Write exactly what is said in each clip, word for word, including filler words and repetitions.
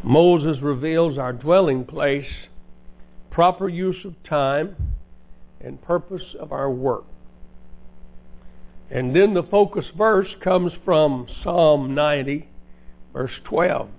Moses reveals our dwelling place, proper use of time, and purpose of our work. And then the focus verse comes from Psalm ninety, verse twelve.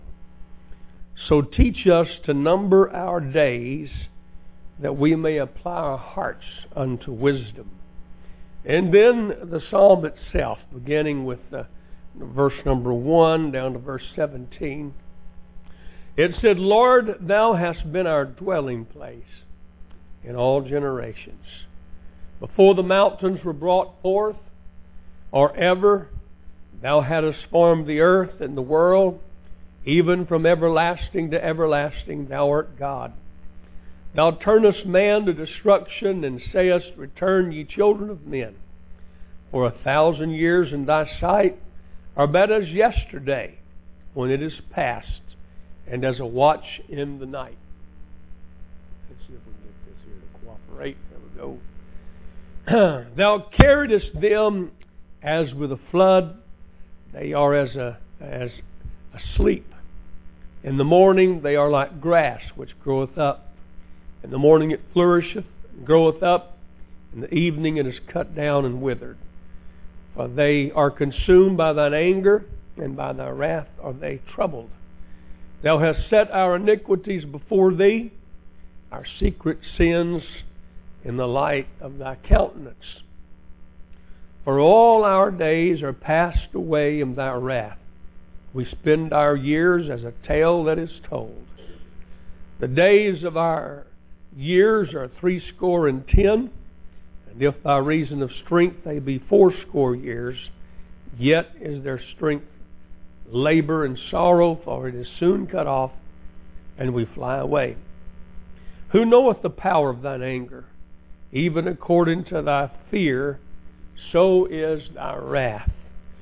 So teach us to number our days, that we may apply our hearts unto wisdom. And then the psalm itself, beginning with the, verse number one down to verse seventeen. It said, Lord, thou hast been our dwelling place in all generations. Before the mountains were brought forth, or ever thou hadst formed the earth and the world, even from everlasting to everlasting thou art God. Thou turnest man to destruction, and sayest, Return, ye children of men. For a thousand years in thy sight are but as yesterday, when it is past, and as a watch in the night. Let's see if we can get this here to cooperate. There we go. Thou carriedest them as with a flood. They are as a as asleep. In the morning they are like grass which groweth up. In the morning it flourisheth and groweth up. In the evening it is cut down and withered. For they are consumed by thine anger, and by thy wrath are they troubled. Thou hast set our iniquities before thee, our secret sins in the light of thy countenance. For all our days are passed away in thy wrath. We spend our years as a tale that is told. The days of our years are threescore and ten, and if by reason of strength they be fourscore years, yet is their strength labor and sorrow, for it is soon cut off, and we fly away. Who knoweth the power of thine anger? Even according to thy fear, so is thy wrath.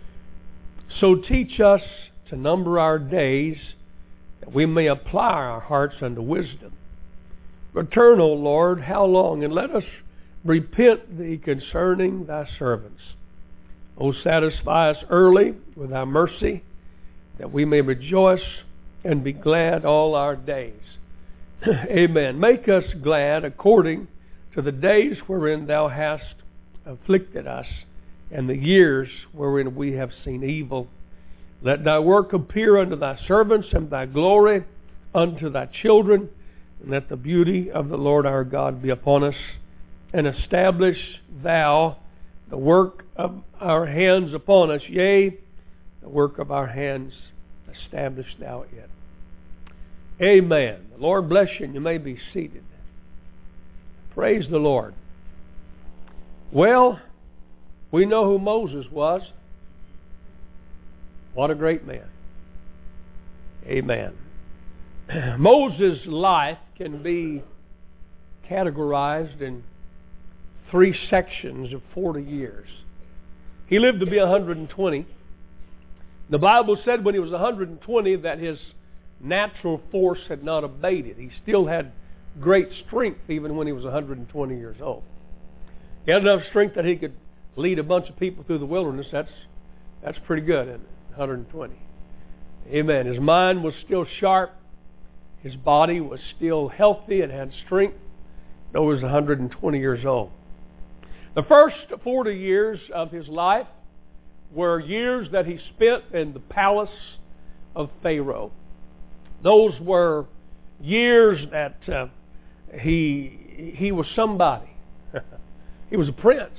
So teach us to number our days, that we may apply our hearts unto wisdom. Return, O Lord, how long? And let us repent thee concerning thy servants. O satisfy us early with thy mercy, that we may rejoice and be glad all our days. Amen. Make us glad according to the days wherein thou hast afflicted us, and the years wherein we have seen evil. Let thy work appear unto thy servants, and thy glory unto thy children. And let the beauty of the Lord our God be upon us. And establish thou the work of our hands upon us. Yea, the work of our hands establish thou it. Amen. The Lord bless you, and you may be seated. Praise the Lord. Well, we know who Moses was. What a great man. Amen. Moses' life can be categorized in three sections of forty years. He lived to be one hundred twenty. The Bible said when he was one hundred twenty that his natural force had not abated. He still had great strength even when he was one hundred twenty years old. He had enough strength that he could lead a bunch of people through the wilderness. That's that's pretty good, isn't it? one hundred twenty. Amen. His mind was still sharp. His body was still healthy and had strength, though he was one hundred twenty years old. The first forty years of his life were years that he spent in the palace of Pharaoh. Those were years that uh, he he was somebody. He was a prince.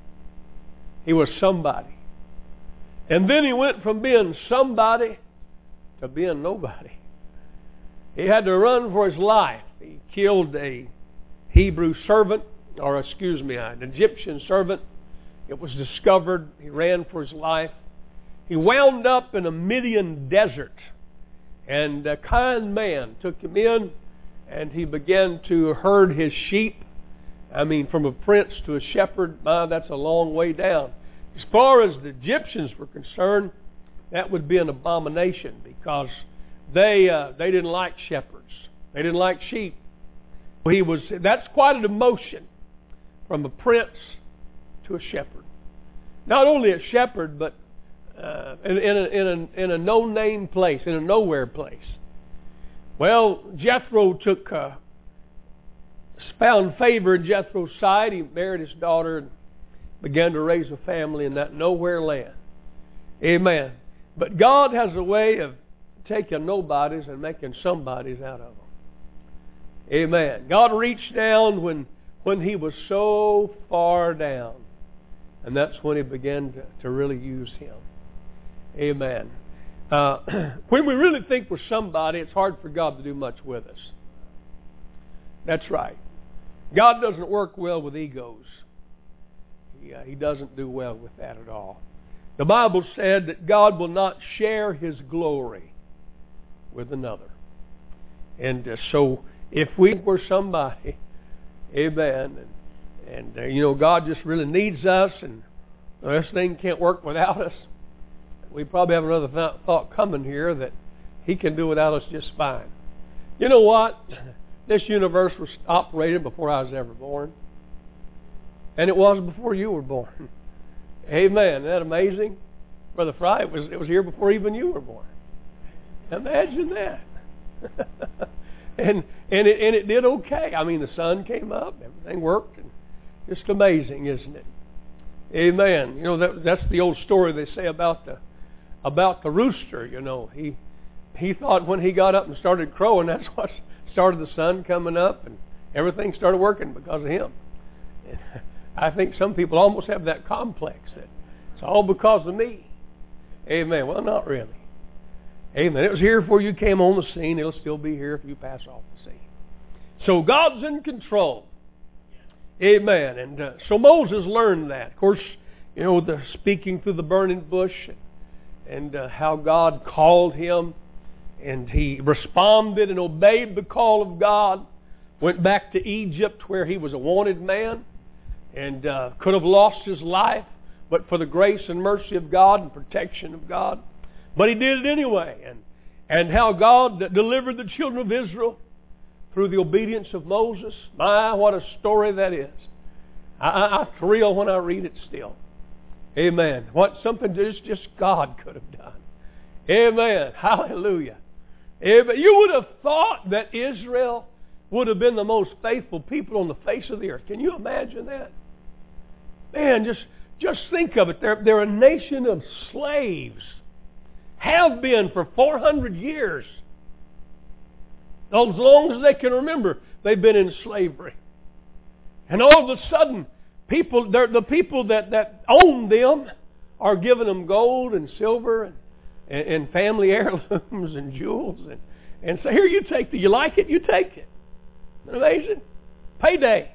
He was somebody. And then he went from being somebody to being nobody. He had to run for his life. He killed a Hebrew servant, or excuse me, an Egyptian servant. It was discovered. He ran for his life. He wound up in a Midian desert. And a kind man took him in, and he began to herd his sheep. I mean, from a prince to a shepherd, my, that's a long way down. As far as the Egyptians were concerned, that would be an abomination, because they uh, they didn't like shepherds. They didn't like sheep. He was that's quite a demotion from a prince to a shepherd. Not only a shepherd, but uh, in, in a, in a, in a no-name place, in a nowhere place. Well, Jethro took, uh, found favor in Jethro's sight. He married his daughter and began to raise a family in that nowhere land. Amen. But God has a way of taking nobodies and making somebodies out of them. Amen. God reached down when, when he was so far down. And that's when he began to, to really use him. Amen. Uh, when we really think we're somebody, it's hard for God to do much with us. That's right. God doesn't work well with egos. He, uh, he doesn't do well with that at all. The Bible said that God will not share his glory with another. And uh, so if we were somebody, amen, and, and uh, you know, God just really needs us and this thing can't work without us, we probably have another th- thought coming here that he can do without us just fine. You know what? This universe was operated before I was ever born. And it was before you were born. Amen. Isn't that amazing? Brother Fry, it was, it was here before even you were born. Imagine that. and and it, and it did okay. I mean, the sun came up, everything worked. And just amazing, isn't it? Amen. You know, that, that's the old story they say about the about the rooster. You know, he he thought when he got up and started crowing, that's what started the sun coming up, and everything started working because of him. And I think some people almost have that complex that it's all because of me. Amen. Well, not really. Amen. It was here before you came on the scene. It'll still be here if you pass off the scene. So God's in control. Amen. And uh, so Moses learned that. Of course, you know, the speaking through the burning bush and, and uh, how God called him. And he responded and obeyed the call of God. Went back to Egypt where he was a wanted man. And uh, could have lost his life, but for the grace and mercy of God and protection of God. But he did it anyway. And, and how God delivered the children of Israel through the obedience of Moses. My, what a story that is. I, I, I thrill when I read it still. Amen. What something just, just God could have done. Amen. Hallelujah. Amen. You would have thought that Israel would have been the most faithful people on the face of the earth. Can you imagine that? Man, just, just think of it. They're, they're a nation of slaves. Have been for four hundred years. As long as they can remember, they've been in slavery. And all of a sudden, people, the people that, that own them are giving them gold and silver and, and, and family heirlooms and jewels. And, and say, here, you take it. You like it? You take it. Isn't that amazing? Payday.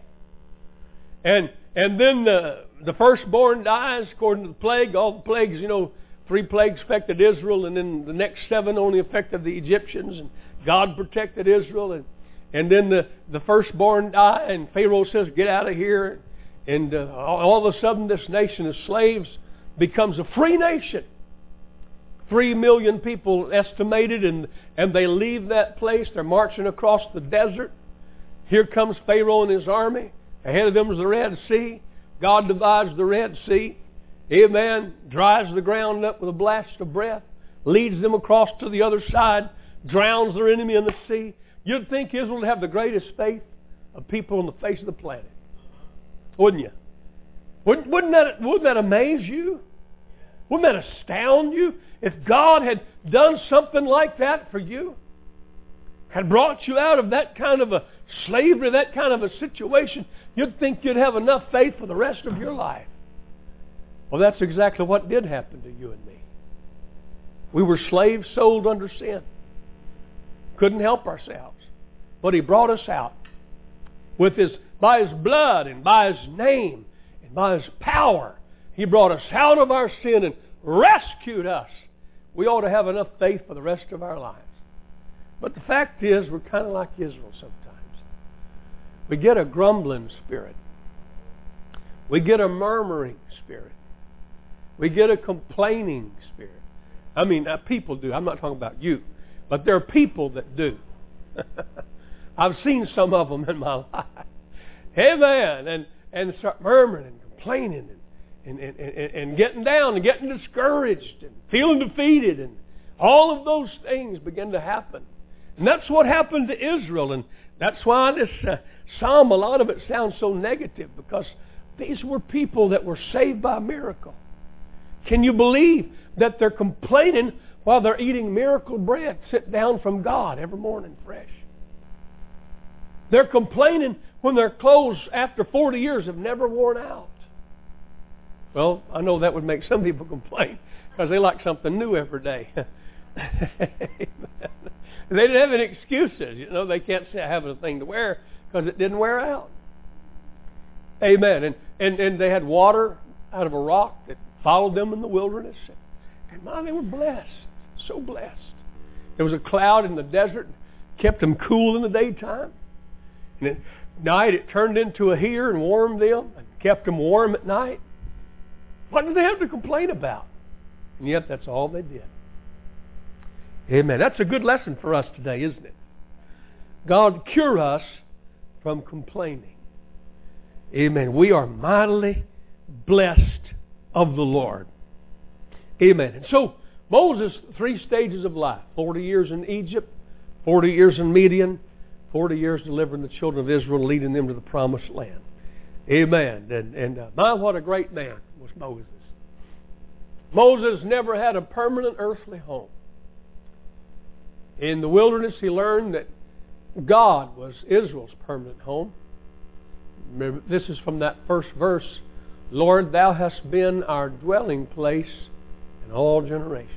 And and then the, the firstborn dies according to the plague. All the plagues, you know, three plagues affected Israel, and then the next seven only affected the Egyptians. And God protected Israel. And, and then the, the firstborn die, and Pharaoh says, get out of here. And uh, all of a sudden this nation of slaves becomes a free nation. Three million people estimated, and, and they leave that place. They're marching across the desert. Here comes Pharaoh and his army. Ahead of them is the Red Sea. God divides the Red Sea. Amen. Dries the ground up with a blast of breath. Leads them across to the other side. Drowns their enemy in the sea. You'd think Israel would have the greatest faith of people on the face of the planet. Wouldn't you? Wouldn't, wouldn't, that, wouldn't that amaze you? Wouldn't that astound you? If God had done something like that for you, had brought you out of that kind of a slavery, that kind of a situation, you'd think you'd have enough faith for the rest of your life. Well, that's exactly what did happen to you and me. We were slaves sold under sin. Couldn't help ourselves. But He brought us out with His, by His blood and by His name and by His power. He brought us out of our sin and rescued us. We ought to have enough faith for the rest of our lives. But the fact is, we're kind of like Israel sometimes. We get a grumbling spirit. We get a murmuring spirit. We get a complaining spirit. I mean, uh, people do. I'm not talking about you. But there are people that do. I've seen some of them in my life. Amen. And, and start murmuring and complaining and, and, and, and, and getting down and getting discouraged and feeling defeated. And all of those things begin to happen. And that's what happened to Israel. And that's why this uh, psalm, a lot of it sounds so negative, because these were people that were saved by miracle. Can you believe that they're complaining while they're eating miracle bread sent down from God every morning fresh? They're complaining when their clothes after forty years have never worn out. Well, I know that would make some people complain because they like something new every day. They didn't have any excuses. You know, they can't say I have a thing to wear because it didn't wear out. Amen. And, and and they had water out of a rock that followed them in the wilderness. And man, they were blessed. So blessed. There was a cloud in the desert, kept them cool in the daytime. And at night it turned into a heater and warmed them and kept them warm at night. What did they have to complain about? And yet that's all they did. Amen. That's a good lesson for us today, isn't it? God cure us from complaining. Amen. We are mightily blessed of the Lord. Amen. And so Moses, three stages of life. forty years in Egypt, forty years in Midian, forty years delivering the children of Israel, leading them to the promised land. Amen. And, and uh, my, what a great man was Moses. Moses never had a permanent earthly home. In the wilderness, he learned that God was Israel's permanent home. Remember, this is from that first verse. Lord, thou hast been our dwelling place in all generations.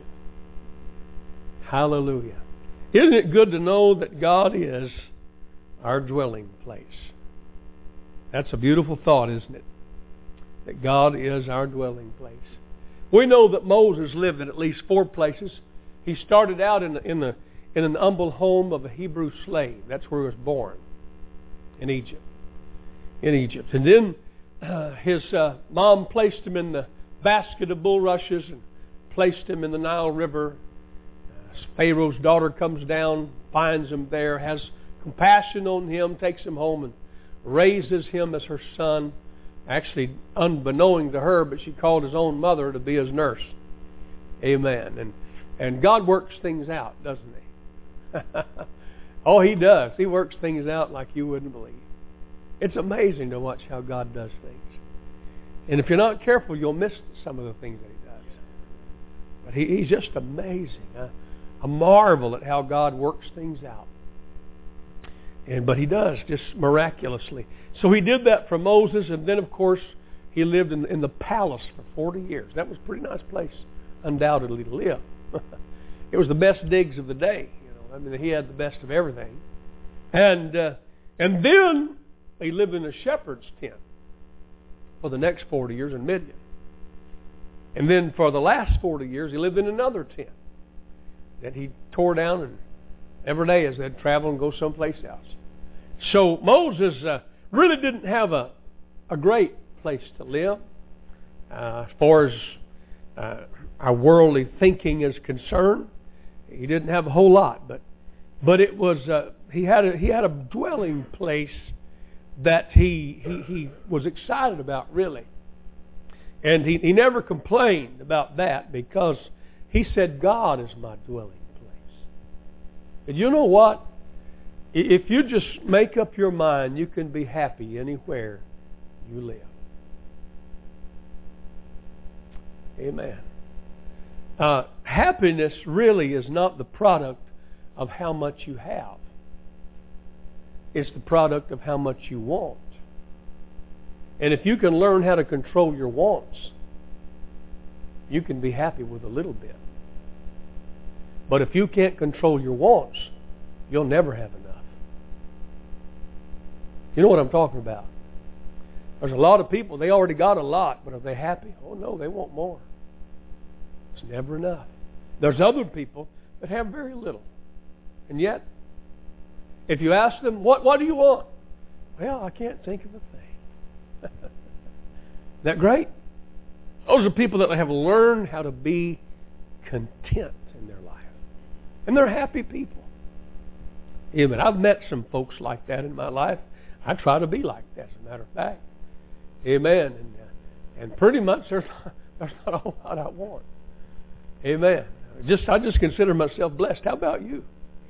Hallelujah. Isn't it good to know that God is our dwelling place? That's a beautiful thought, isn't it? That God is our dwelling place. We know that Moses lived in at least four places. He started out in the, in the in an humble home of a Hebrew slave. That's where he was born, in Egypt. In Egypt. And then uh, his uh, mom placed him in the basket of bulrushes and placed him in the Nile River. Uh, Pharaoh's daughter comes down, finds him there, has compassion on him, takes him home and raises him as her son. Actually, unbeknown to her, but she called his own mother to be his nurse. Amen. And and God works things out, doesn't He? Oh, He does. He works things out like you wouldn't believe. It's amazing to watch how God does things. And if you're not careful, you'll miss some of the things that He does. But he, He's just amazing. I, I marvel at how God works things out. And but He does, just miraculously. So He did that for Moses, and then, of course, he lived in, in the palace for forty years. That was a pretty nice place, undoubtedly, to live. It was the best digs of the day. You know, I mean, he had the best of everything. And uh, and then he lived in a shepherd's tent for the next forty years in Midian. And then for the last forty years, he lived in another tent that he tore down and every day as they'd travel and go someplace else. So Moses uh, really didn't have a, a great place to live uh, as far as uh, our worldly thinking is concerned. He didn't have a whole lot, but but it was uh, he had a, he had a dwelling place that he he, he was excited about, really, and he, he never complained about that because he said, God is my dwelling. And you know what? If you just make up your mind, you can be happy anywhere you live. Amen. Uh, happiness really is not the product of how much you have. It's the product of how much you want. And if you can learn how to control your wants, you can be happy with a little bit. But if you can't control your wants, you'll never have enough. You know what I'm talking about? There's a lot of people, they already got a lot, but are they happy? Oh no, they want more. It's never enough. There's other people that have very little. And yet, if you ask them, what, what do you want? Well, I can't think of a thing. Isn't that great? Those are people that have learned how to be content in their life. And they're happy people. Amen. I've met some folks like that in my life. I try to be like that, as a matter of fact. Amen. And, uh, and pretty much there's, there's not a whole lot I want. Amen. Just I just consider myself blessed. How about you?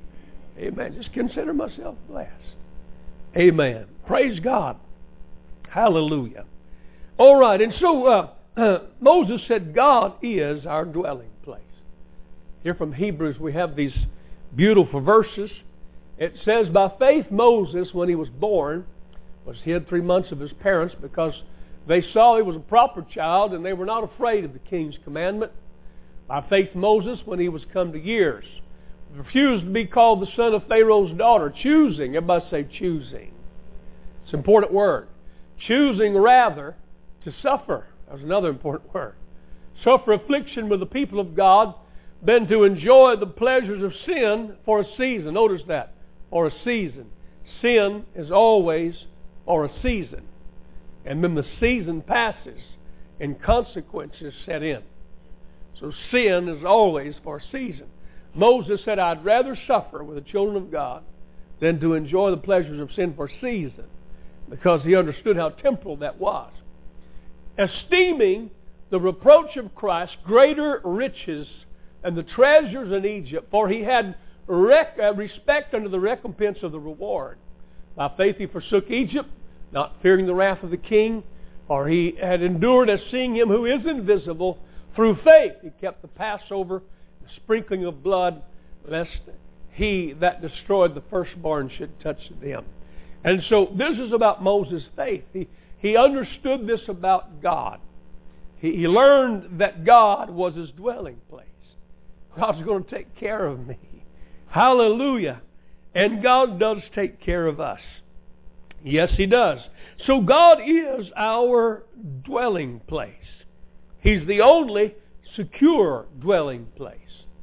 Amen. Just consider myself blessed. Amen. Praise God. Hallelujah. All right, and so uh, uh, Moses said, God is our dwelling place. Here from Hebrews we have these beautiful verses. It says, by faith Moses, when he was born, was hid three months of his parents because they saw he was a proper child and they were not afraid of the king's commandment. By faith Moses, when he was come to years, refused to be called the son of Pharaoh's daughter, choosing, everybody say choosing. It's an important word. Choosing rather to suffer. That was another important word. Suffer affliction with the people of God than to enjoy the pleasures of sin for a season. Notice that. For a season. Sin is always for a season. And then the season passes and consequences set in. So sin is always for a season. Moses said, I'd rather suffer with the children of God than to enjoy the pleasures of sin for a season, because he understood how temporal that was. Esteeming the reproach of Christ greater riches than the treasures in Egypt, for he had rec- uh, respect unto the recompense of the reward. By faith he forsook Egypt, not fearing the wrath of the king, for he had endured as seeing him who is invisible. Through faith he kept the Passover, the sprinkling of blood, lest he that destroyed the firstborn should touch them. And so this is about Moses' faith. He, he understood this about God. He, he learned that God was his dwelling place. God's going to take care of me. Hallelujah. And God does take care of us. Yes, he does. So God is our dwelling place. He's the only secure dwelling place.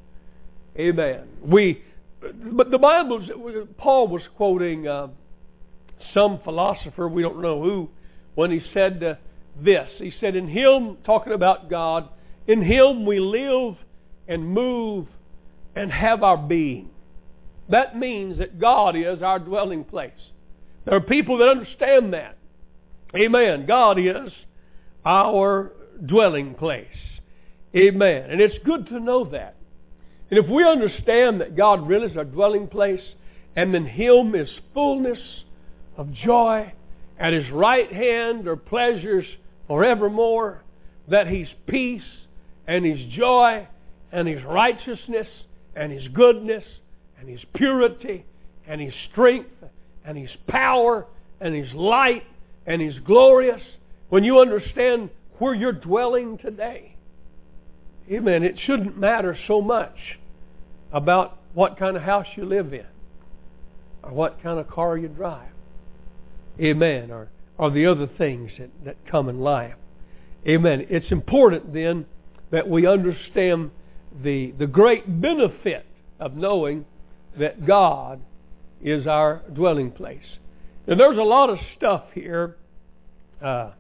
Amen. We, but the Bible, Paul was quoting uh, some philosopher, we don't know who, when he said uh, this. He said, in Him, talking about God, in Him we live and move and have our being. That means that God is our dwelling place. There are people that understand that. Amen. God is our dwelling place. Amen. And it's good to know that. And if we understand that God really is our dwelling place, and in Him is fullness of joy, at His right hand are pleasures forevermore, that He's peace and His joy and His righteousness and His goodness and His purity and His strength and His power and His light and His glorious. When you understand where you're dwelling today, amen, it shouldn't matter so much about what kind of house you live in or what kind of car you drive. Amen. Or, or the other things that, that come in life. Amen. It's important then that we understand the, the great benefit of knowing that God is our dwelling place. Now there's a lot of stuff here. Uh,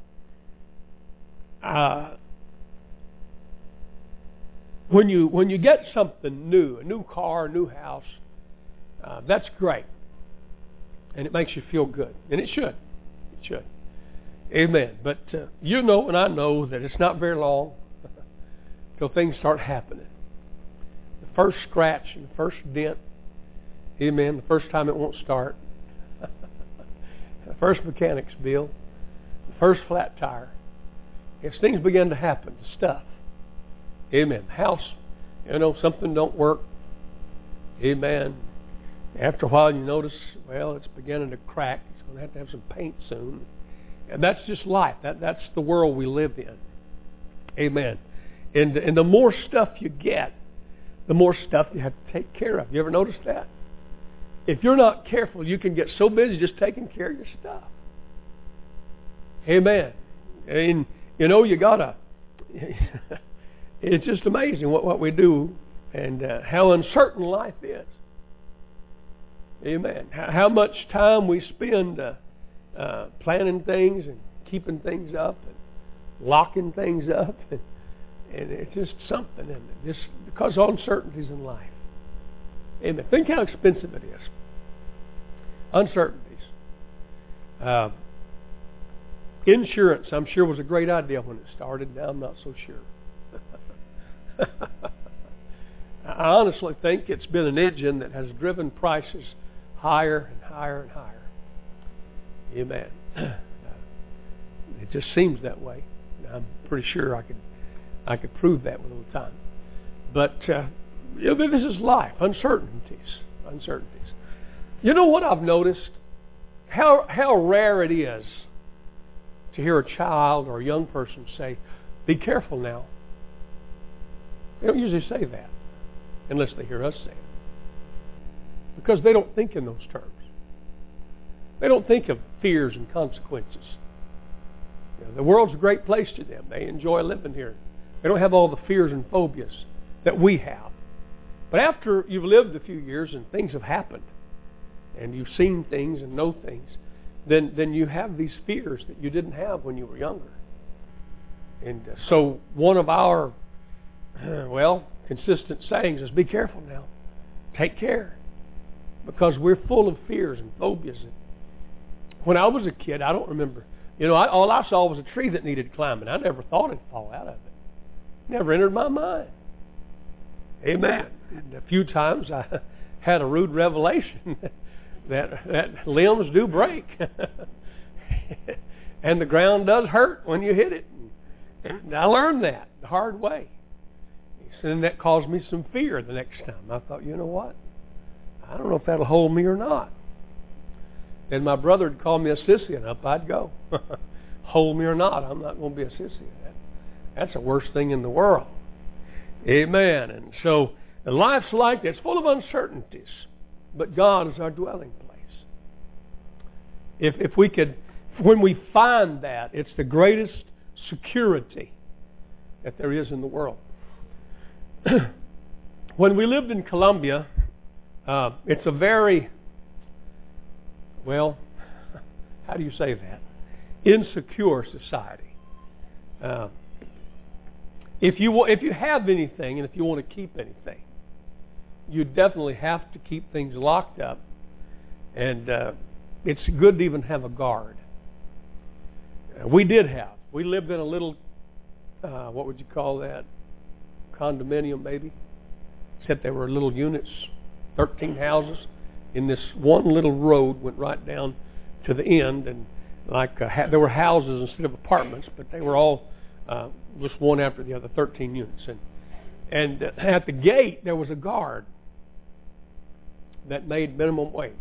uh, when you when you get something new, a new car, a new house, uh, that's great. And it makes you feel good. And it should. It should. Amen. But uh, you know and I know that it's not very long until things start happening. The first scratch and the first dent. Amen. The first time it won't start. The first mechanic's bill. The first flat tire. As things begin to happen, stuff. Amen. House, you know, something don't work. Amen. After a while you notice, well, it's beginning to crack. It's going to have to have some paint soon. And that's just life. That, that's the world we live in. Amen. And, and the more stuff you get, the more stuff you have to take care of. You ever notice that? If you're not careful, you can get so busy just taking care of your stuff. Amen. And, you know, you got to... It's just amazing what, what we do and uh, how uncertain life is. Amen. How, how much time we spend uh, uh, planning things and keeping things up and locking things up. And, and it's just something, isn't it? Just because of uncertainties in life. Amen. Think how expensive it is. Uncertainties. Uh, insurance, I'm sure, was a great idea when it started. Now I'm not so sure. I honestly think it's been an engine that has driven prices higher and higher and higher. Amen. It just seems that way. I'm pretty sure I could I could prove that with a little time. But uh, you know, this is life. Uncertainties. Uncertainties. You know what I've noticed? How how rare it is to hear a child or a young person say, "Be careful now." They don't usually say that unless they hear us say it. Because they don't think in those terms. They don't think of fears and consequences. You know, the world's a great place to them. They enjoy living here. They don't have all the fears and phobias that we have. But after you've lived a few years and things have happened, and you've seen things and know things, then, then you have these fears that you didn't have when you were younger. And uh, so one of our, uh, well, consistent sayings is, be careful now. Take care. Because we're full of fears and phobias. When I was a kid, I don't remember. You know, I, all I saw was a tree that needed climbing. I never thought it'd fall out of it. Never entered my mind. Amen. And a few times I had a rude revelation that, that limbs do break. And the ground does hurt when you hit it. And I learned that the hard way. And that caused me some fear the next time. I thought, you know what? I don't know if that'll hold me or not. Then my brother would call me a sissy, and up I'd go. Hold me or not, I'm not going to be a sissy. That, that's the worst thing in the world. Amen. And so life's like that. It's full of uncertainties. But God is our dwelling place. If, if we could, when we find that, it's the greatest security that there is in the world. When we lived in Colombia, uh, it's a very, well, how do you say that? Insecure society. Uh, if you if you have anything, and if you want to keep anything, you definitely have to keep things locked up, and uh, it's good to even have a guard. Uh, we did have. We lived in a little, uh, what would you call that? Condominium, maybe. Except there were little units, thirteen houses. In this one little road went right down to the end, and like uh, ha- there were houses instead of apartments, but they were all uh, just one after the other, thirteen units. And and uh, at the gate there was a guard that made minimum wage.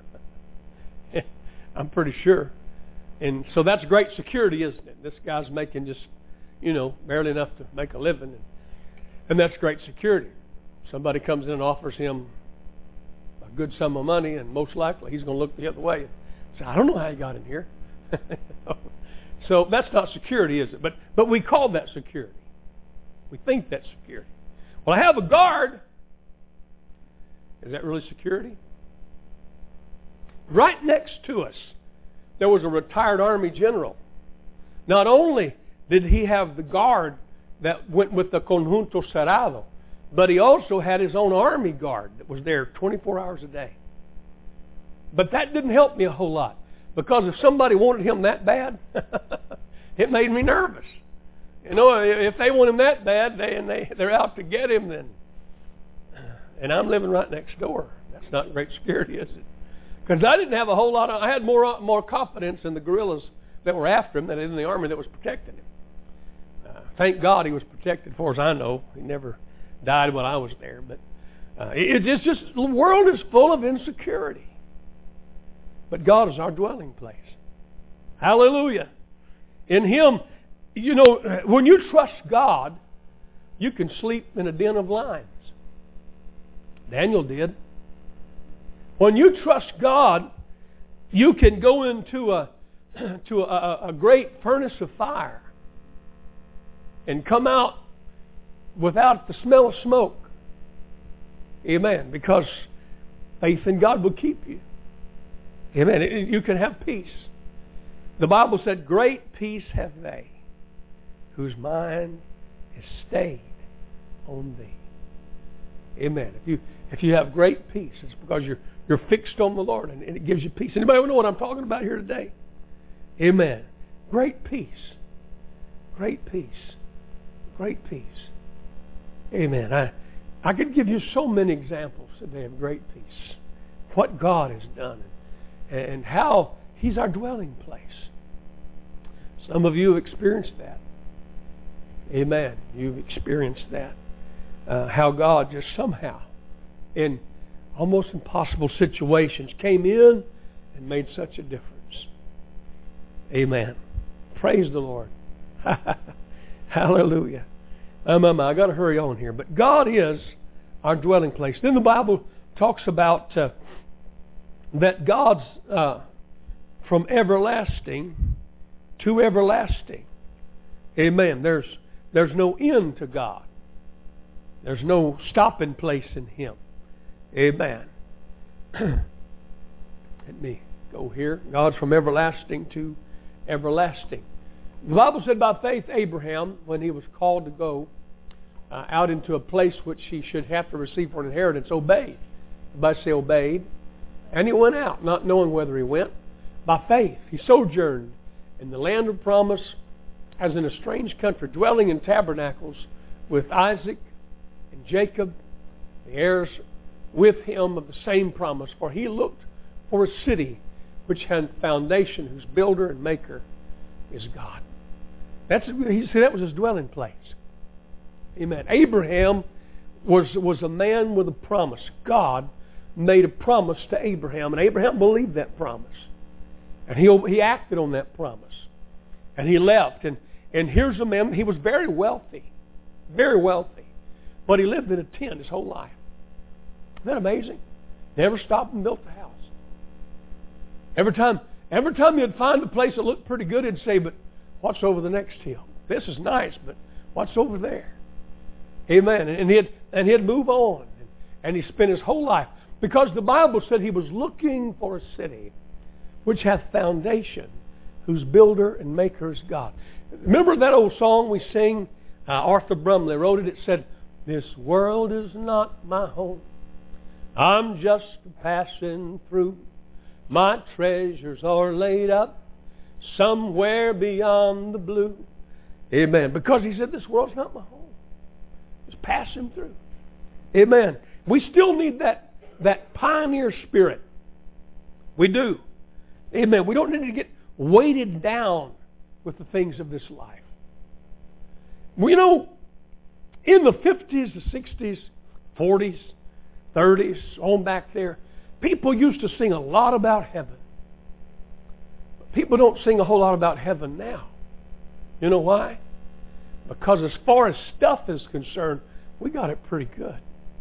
I'm pretty sure. And so that's great security, isn't it? This guy's making just, you know, barely enough to make a living, and, and that's great security. Somebody comes in and offers him a good sum of money, and most likely he's going to look the other way and say, I don't know how you got in here. So that's not security, is it? But but we call that security. We think that's security. Well, I have a guard. Is that really security? Right next to us, there was a retired Army general. Not only did he have the guard that went with the Conjunto Cerrado, but he also had his own Army guard that was there twenty-four hours a day. But that didn't help me a whole lot, because if somebody wanted him that bad, it made me nervous. You know, if they want him that bad, they, and they, they're out to get him, then, and I'm living right next door. That's not great security, is it? Because I didn't have a whole lot of, I had more more confidence in the guerrillas that were after him than in the army that was protecting him. Uh, thank God he was protected, as far as I know. He never died when I was there. But uh, it, it's just, the world is full of insecurity. But God is our dwelling place. Hallelujah. In Him, you know, when you trust God, you can sleep in a den of lions. Daniel did. When you trust God, you can go into a to a, a great furnace of fire and come out without the smell of smoke. Amen. Because faith in God will keep you. Amen. You can have peace. The Bible said, great peace have they whose mind is stayed on thee. Amen. If you if you have great peace, it's because you're you're fixed on the Lord, and, and it gives you peace. Anybody know what I'm talking about here today? Amen. Great peace. Great peace. Great peace. Amen. I I could give you so many examples today of great peace. What God has done and how He's our dwelling place. Some of you have experienced that. Amen. You've experienced that. Uh, how God just somehow, in almost impossible situations, came in and made such a difference. Amen. Praise the Lord. Hallelujah. Um, um, I got to hurry on here. But God is our dwelling place. Then the Bible talks about uh, that God's uh, from everlasting to everlasting. Amen. There's there's no end to God. There's no stopping place in Him. Amen. Let me go here. God's from everlasting to everlasting. The Bible said by faith Abraham, when he was called to go uh, out into a place which he should have to receive for an inheritance, obeyed. Everybody say obeyed. And he went out, not knowing whether he went. By faith, he sojourned in the land of promise as in a strange country, dwelling in tabernacles with Isaac and Jacob, the heirs with him of the same promise. For he looked for a city which had foundation, whose builder and maker is God. That's he said that was his dwelling place. Amen. Abraham was was a man with a promise. God made a promise to Abraham, and Abraham believed that promise, and he he acted on that promise, and he left. and and here's a man. He was very wealthy, very wealthy, but he lived in a tent his whole life. Isn't that amazing? Never stopped and built a house. Every time, every time you'd find a place that looked pretty good, he'd say, "But what's over the next hill? This is nice, but what's over there?" Amen. And he'd and he'd move on, and he spent his whole life, because the Bible said he was looking for a city which hath foundation, whose builder and maker is God. Remember that old song we sing? Uh, Arthur Brumley wrote it. It said, "This world is not my home. I'm just passing through. My treasures are laid up somewhere beyond the blue." Amen. Because he said, this world's not my home. Just passing through. Amen. We still need that, that pioneer spirit. We do. Amen. We don't need to get weighted down with the things of this life. Well, you know, in the fifties, the sixties, forties, thirties, on back there, people used to sing a lot about heaven. But people don't sing a whole lot about heaven now. You know why? Because as far as stuff is concerned, we got it pretty good.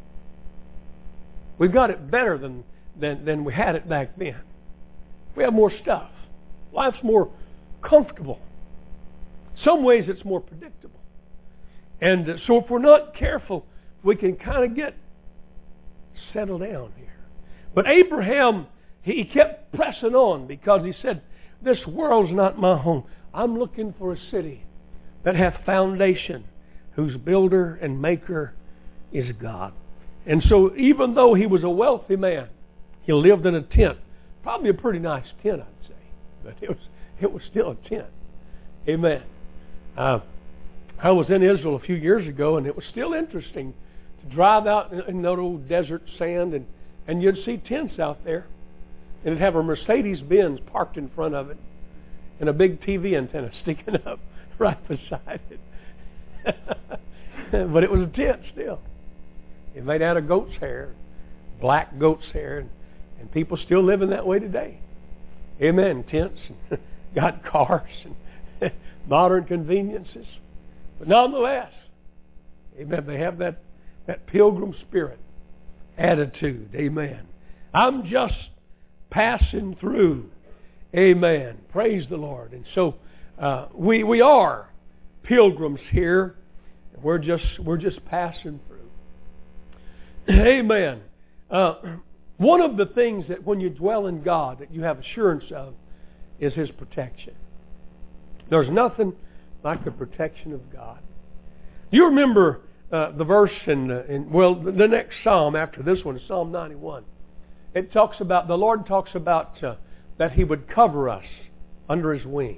We've got it better than, than, than we had it back then. We have more stuff. Life's more comfortable. Some ways it's more predictable. And uh, so if we're not careful, we can kind of get settled down here. But Abraham, he kept pressing on, because he said, this world's not my home. I'm looking for a city that hath foundation, whose builder and maker is God. And so even though he was a wealthy man, he lived in a tent. Probably a pretty nice tent, I'd say. But it was it was still a tent. Amen. Uh, I was in Israel a few years ago, and it was still interesting to drive out in, in that old desert sand, and, and you'd see tents out there. And it'd have a Mercedes-Benz parked in front of it, and a big T V antenna sticking up right beside it. But it was a tent still. It made out of goat's hair, black goat's hair, and, and people still living that way today. Amen. Tents, and got cars, and modern conveniences. But nonetheless, amen, they have that, that pilgrim spirit attitude. Amen. I'm just passing through. Amen. Praise the Lord. And so uh, we we are pilgrims here. We're just we're just passing through. Amen. Uh, one of the things that when you dwell in God that you have assurance of is His protection. There's nothing like the protection of God. You remember uh, the verse in, uh, in well the next psalm after this one is Psalm ninety-one. It talks about the Lord talks about uh, that He would cover us under His wings,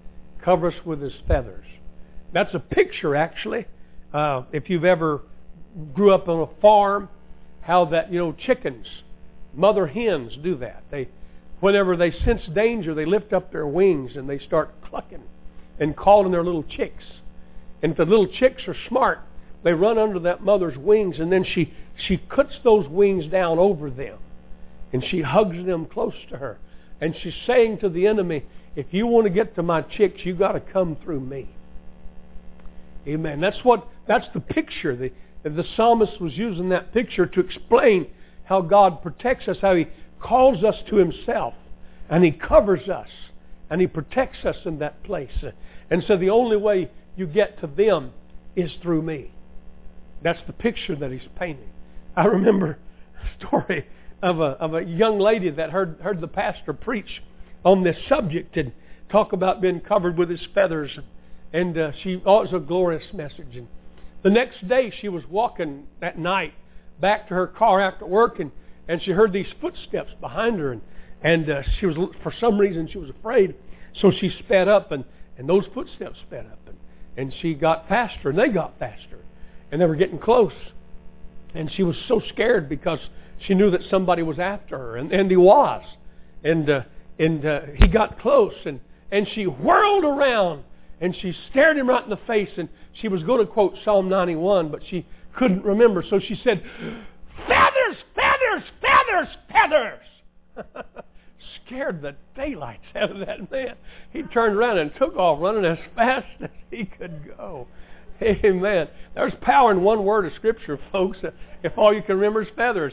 cover us with His feathers. That's a picture, actually. Uh, if you've ever grew up on a farm, how that, you know, chickens, mother hens do that. They, whenever they sense danger, they lift up their wings and they start clucking and calling their little chicks. And if the little chicks are smart, they run under that mother's wings, and then she, she cuts those wings down over them. And she hugs them close to her. And she's saying to the enemy, if you want to get to my chicks, you've got to come through me. Amen. That's what, that's the picture. The, the psalmist was using that picture to explain how God protects us, how He calls us to Himself, and He covers us, and He protects us in that place. And so the only way you get to them is through me. That's the picture that He's painting. I remember a story of a, of a young lady that heard, heard the pastor preach on this subject and talk about being covered with his feathers. And uh, she, oh, it was a glorious message. And the next day she was walking that night back to her car after work, and, and she heard these footsteps behind her. And, and uh, she was, for some reason, she was afraid. So she sped up, and, and those footsteps sped up. And, and she got faster, and they got faster. And they were getting close. And she was so scared because she knew that somebody was after her. And, and he was. And uh, and uh, he got close. And, and she whirled around. And she stared him right in the face. And she was going to quote Psalm ninety-one, but she couldn't remember. So she said, feathers, feathers, feathers, feathers. Scared the daylights out of that man. He turned around and took off running as fast as he could go. Amen. There's power in one word of Scripture, folks, if all you can remember is feathers.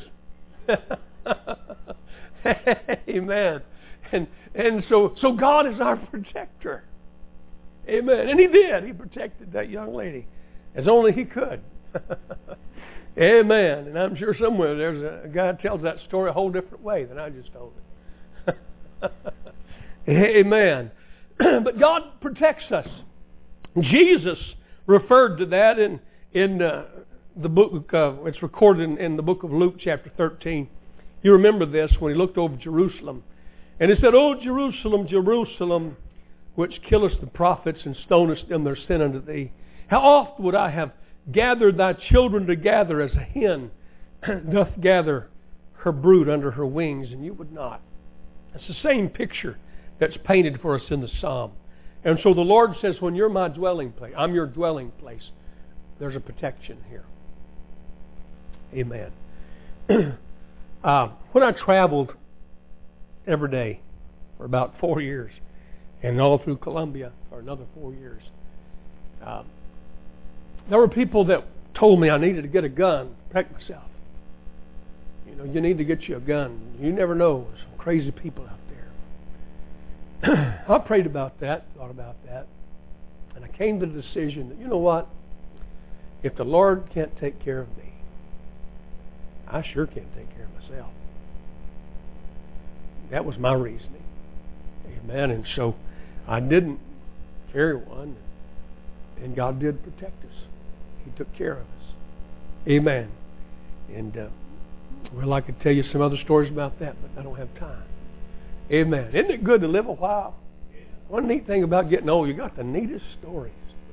Amen. And and so so God is our protector. Amen. And He did. He protected that young lady as only He could. Amen. And I'm sure somewhere there's a, a guy who tells that story a whole different way than I just told it. Amen. But God protects us. Jesus referred to that in in uh, the book. Uh, it's recorded in, in the book of Luke, chapter thirteen. You remember this when He looked over Jerusalem, and He said, "O Jerusalem, Jerusalem, which killest the prophets and stonest them their sin unto thee, how oft would I have gathered thy children together as a hen doth gather her brood under her wings, and you would not." It's the same picture that's painted for us in the psalm. And so the Lord says, when you're my dwelling place, I'm your dwelling place, there's a protection here. Amen. uh, when I traveled every day for about four years, and all through Colombia for another four years, uh, there were people that told me I needed to get a gun to protect myself. You know, you need to get you a gun. You never know. There's some crazy people out there. I prayed about that, thought about that, and I came to the decision that, you know what? If the Lord can't take care of me, I sure can't take care of myself. That was my reasoning. Amen. And so I didn't carry one, and God did protect us. He took care of us. Amen. And uh, well, I could tell you some other stories about that, but I don't have time. Amen. Isn't it good to live a while? One neat thing about getting old, you got the neatest stories.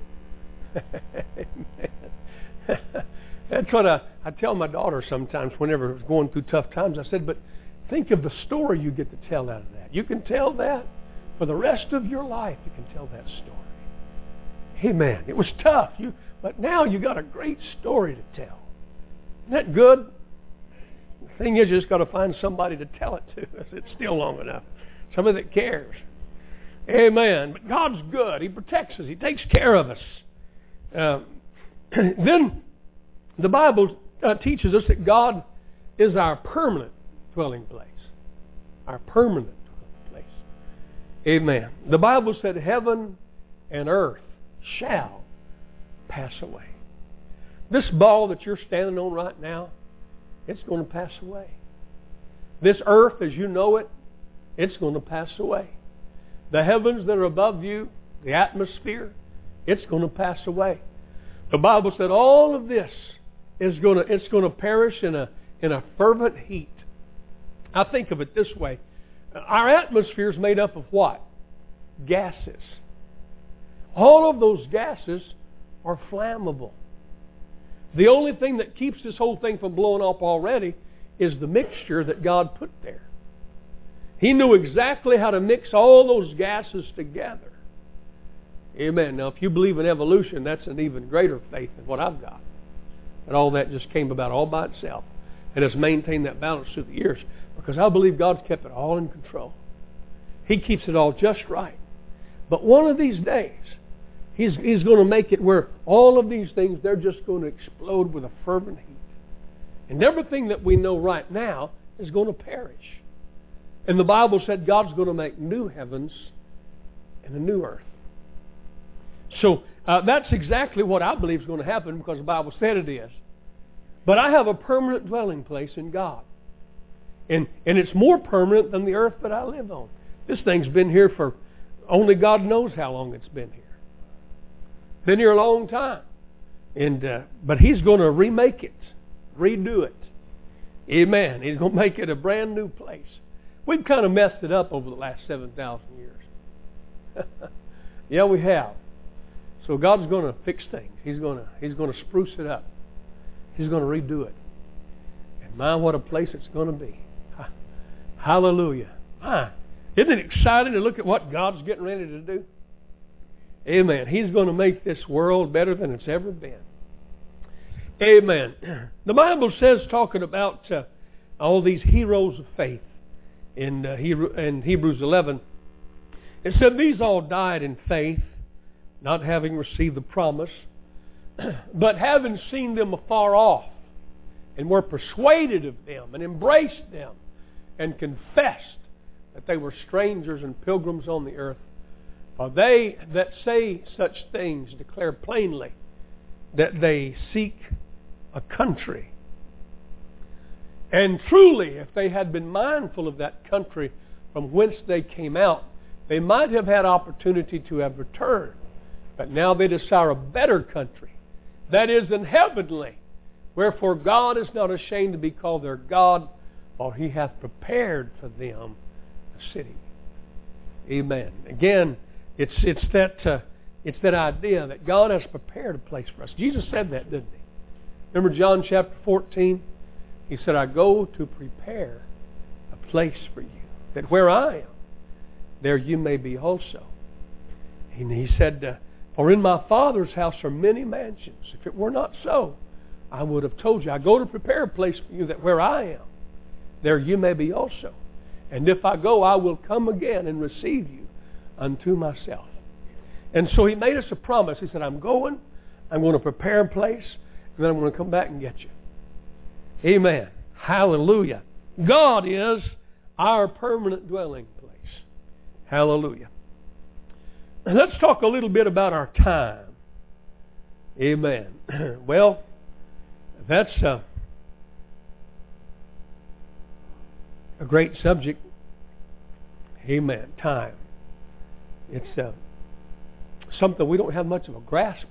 Amen. That's what I, I tell my daughter sometimes whenever it's going through tough times. I said, but think of the story you get to tell out of that. You can tell that for the rest of your life. You can tell that story. Amen. It was tough, you, but now you got a great story to tell. Isn't that good? The thing is, you just got to find somebody to tell it to. It's still long enough. Somebody that cares. Amen. But God's good. He protects us. He takes care of us. Uh, then the Bible uh, teaches us that God is our permanent dwelling place. Our permanent dwelling place. Amen. The Bible said heaven and earth shall pass away. This ball that you're standing on right now, it's going to pass away. This earth as you know it, it's going to pass away. The heavens that are above you, the atmosphere, it's going to pass away. The Bible said all of this is going to, it's going to perish in a, in a fervent heat. I think of it this way. Our atmosphere is made up of what? Gases. All of those gases are flammable. The only thing that keeps this whole thing from blowing up already is the mixture that God put there. He knew exactly how to mix all those gases together. Amen. Now, if you believe in evolution, that's an even greater faith than what I've got. And all that just came about all by itself and has maintained that balance through the years, because I believe God's kept it all in control. He keeps it all just right. But one of these days, He's, he's going to make it where all of these things, they're just going to explode with a fervent heat. And everything that we know right now is going to perish. And the Bible said God's going to make new heavens and a new earth. So uh, that's exactly what I believe is going to happen, because the Bible said it is. But I have a permanent dwelling place in God. And, and it's more permanent than the earth that I live on. This thing's been here for only God knows how long it's been here. Been here a long time. And uh, but He's going to remake it. Redo it. Amen. He's going to make it a brand new place. We've kind of messed it up over the last seven thousand years. Yeah, we have. So God's going to fix things. He's going to He's going to spruce it up. He's going to redo it. And my, what a place it's going to be. Hallelujah. My, isn't it exciting to look at what God's getting ready to do? Amen. He's going to make this world better than it's ever been. Amen. The Bible says, talking about uh, all these heroes of faith in, uh, Hebrew, in Hebrews eleven, it said these all died in faith, not having received the promise, but having seen them afar off, and were persuaded of them, and embraced them, and confessed that they were strangers and pilgrims on the earth. For they that say such things declare plainly that they seek a country. And truly, if they had been mindful of that country from whence they came out, they might have had opportunity to have returned. But now they desire a better country, that is, an heavenly. Wherefore God is not ashamed to be called their God, for He hath prepared for them a city. Amen. Again, it's it's that uh, it's that idea that God has prepared a place for us. Jesus said that, didn't He? Remember John chapter fourteen? He said, I go to prepare a place for you, that where I am, there you may be also. And He said, uh, for in my Father's house are many mansions. If it were not so, I would have told you. I go to prepare a place for you, that where I am, there you may be also. And if I go, I will come again and receive you unto myself. And so He made us a promise. He said, I'm going, I'm going to prepare a place, and then I'm going to come back and get you. Amen. Hallelujah. God is our permanent dwelling place. Hallelujah. And let's talk a little bit about our time. Amen. Well, that's uh, a great subject. Amen. Time. It's uh, something we don't have much of a grasp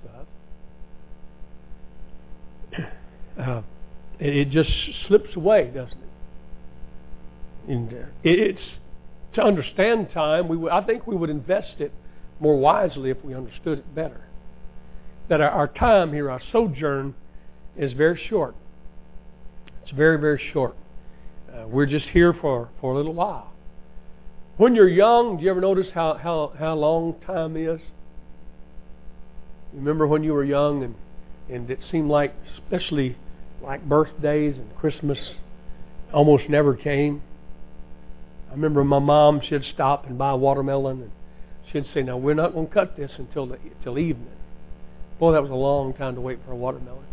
of. Uh, it, it just slips away, doesn't it? And uh, it, it's to understand time. We would, I think we would invest it more wisely if we understood it better. That our, our time here, our sojourn, is very short. It's very, very short. Uh, we're just here for, for a little while. When you're young, do you ever notice how, how, how long time is? You remember when you were young and, and it seemed like, especially like birthdays and Christmas, almost never came. I remember my mom, she'd stop and buy a watermelon and she'd say, now we're not going to cut this until the, until evening. Boy, that was a long time to wait for a watermelon.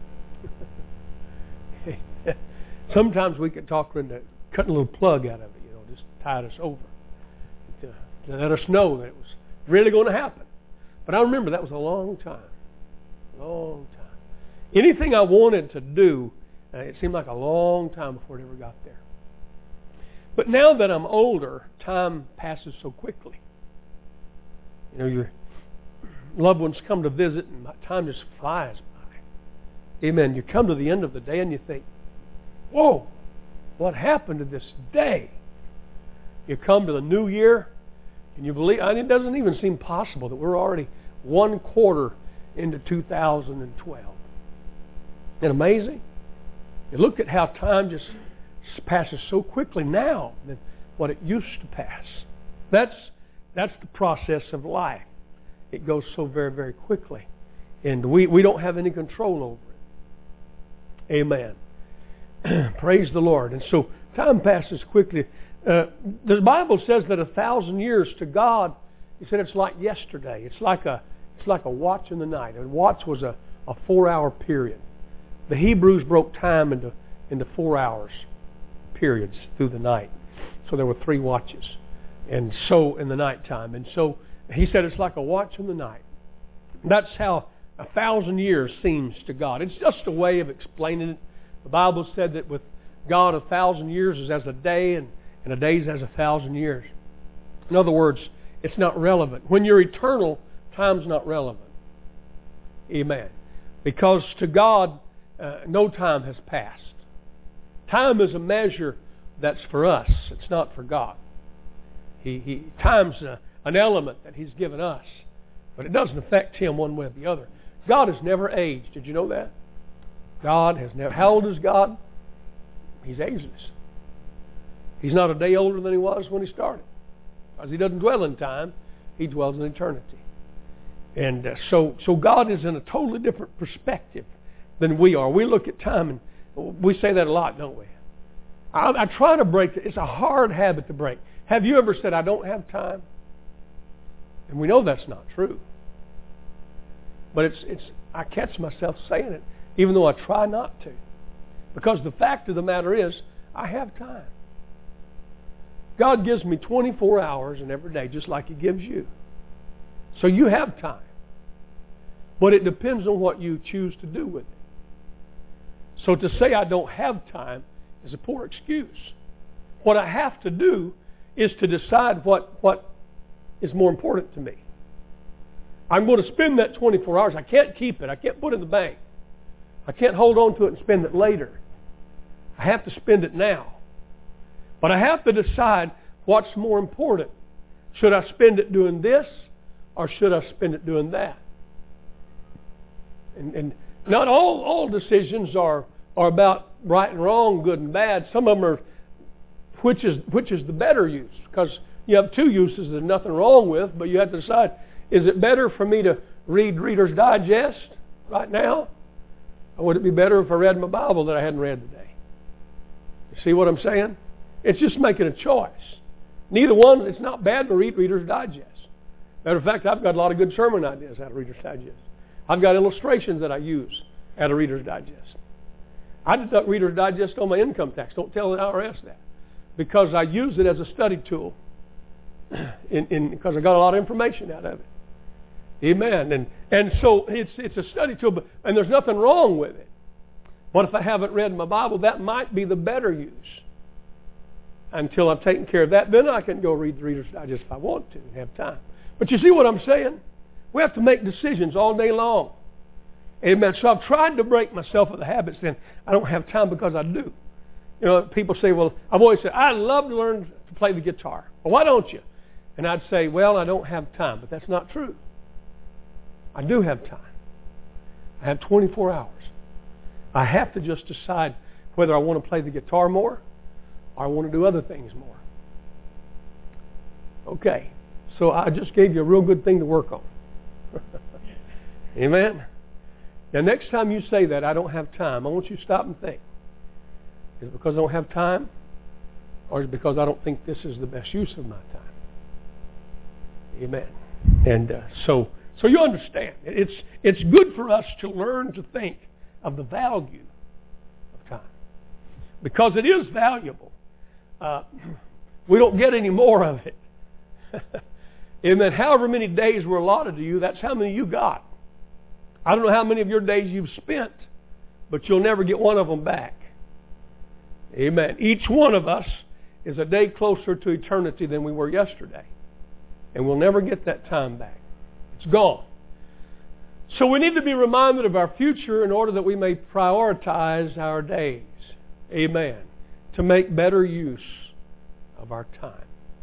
Sometimes we could talk her into cutting a little plug out of it, you know, just tide us over to, to let us know that it was really going to happen. But I remember that was a long time. Long time. Anything I wanted to do, uh, it seemed like a long time before it ever got there. But now that I'm older, time passes so quickly. You know, your loved ones come to visit and time just flies by. Amen. You come to the end of the day and you think, whoa, what happened to this day? You come to the new year and you believe, I mean, it doesn't even seem possible that we're already one quarter into two thousand twelve. Isn't it amazing? You look at how time just passes so quickly now than what it used to pass. That's that's the process of life. It goes so very, very quickly. And we, we don't have any control over it. Amen. Praise the Lord. And so time passes quickly. Uh, the Bible says that a thousand years to God, He said it's like yesterday. It's like a it's like a watch in the night. A watch was a, a four-hour period. The Hebrews broke time into into four hours periods through the night. So there were three watches. And so in the nighttime. And so He said it's like a watch in the night. That's how a thousand years seems to God. It's just a way of explaining it. The Bible said that with God a thousand years is as a day, and, and a day is as a thousand years. In other words, it's not relevant. When you're eternal, time's not relevant. Amen. Because to God, uh, no time has passed. Time is a measure that's for us. It's not for God. He, he time's a, an element that He's given us, but it doesn't affect Him one way or the other. God has never aged. Did you know that? God has never. How old is God? He's ageless. He's not a day older than He was when He started, because He doesn't dwell in time. He dwells in eternity. And uh, so, so God is in a totally different perspective than we are. We look at time, and we say that a lot, don't we? I, I try to break it. It's a hard habit to break. Have you ever said, I don't have time? And we know that's not true. But it's it's. I catch myself saying it, even though I try not to. Because the fact of the matter is, I have time. God gives me twenty-four hours in every day, just like He gives you. So you have time. But it depends on what you choose to do with it. So to say I don't have time is a poor excuse. What I have to do is to decide what, what is more important to me. I'm going to spend that twenty-four hours. I can't keep it. I can't put it in the bank. I can't hold on to it and spend it later. I have to spend it now. But I have to decide what's more important. Should I spend it doing this, or should I spend it doing that? And, and not all, all decisions are, are about right and wrong, good and bad. Some of them are which is which is the better use. Because you have two uses there's nothing wrong with, but you have to decide, is it better for me to read Reader's Digest right now? Or would it be better if I read my Bible that I hadn't read today? You see what I'm saying? It's just making a choice. Neither one, it's not bad to read Reader's Digest. Matter of fact, I've got a lot of good sermon ideas out of Reader's Digest. I've got illustrations that I use out of Reader's Digest. I deduct Reader's Digest on my income tax. Don't tell the I R S that. Because I use it as a study tool. In, in, because I got a lot of information out of it. Amen. And and so it's it's a study tool, but, and there's nothing wrong with it. But if I haven't read my Bible, that might be the better use. Until I've taken care of that, then I can go read the Reader's Digest if I want to and have time. But you see what I'm saying? We have to make decisions all day long. Amen. So I've tried to break myself of the habit saying, I don't have time because I do. You know, people say, well, I've always said, I'd love to learn to play the guitar. Well, why don't you? And I'd say, well, I don't have time. But that's not true. I do have time. I have twenty-four hours. I have to just decide whether I want to play the guitar more or I want to do other things more. Okay. So I just gave you a real good thing to work on. Amen? Now, next time you say that, I don't have time, I want you to stop and think. Is it because I don't have time? Or is it because I don't think this is the best use of my time? Amen. And uh, so so you understand. It's, it's good for us to learn to think of the value of time. Because it is valuable. Uh, we don't get any more of it. And then however many days were allotted to you, that's how many you got. I don't know how many of your days you've spent, but you'll never get one of them back. Amen. Each one of us is a day closer to eternity than we were yesterday. And we'll never get that time back. It's gone. So we need to be reminded of our future in order that we may prioritize our days. Amen. To make better use of our time.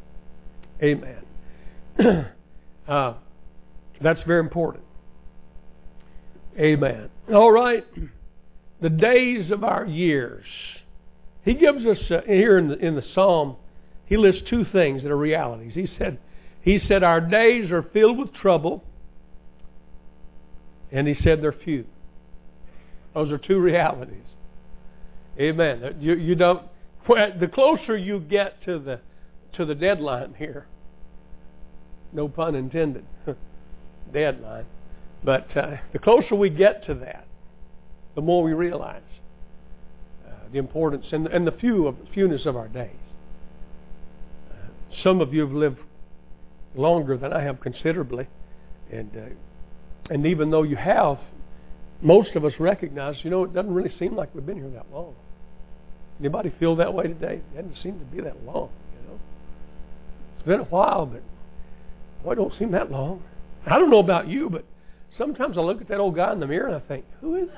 Amen. uh, that's very important. Amen. All right. the days of our years. He gives us, uh, here in the, in the Psalm, he lists two things that are realities. He said, he said, our days are filled with trouble, and he said they're few. Those are two realities. Amen. You, you don't, the closer you get to the to the deadline here, no pun intended, deadline, but uh, the closer we get to that, the more we realize uh, the importance and, and the few of, fewness of our days. Uh, some of you have lived longer than I have considerably, and uh, and even though you have, most of us recognize, you know, it doesn't really seem like we've been here that long. Anybody feel that way today? It doesn't seem to be that long, you know. It's been a while, but boy, it don't seem that long. I don't know about you, but sometimes I look at that old guy in the mirror and I think, who is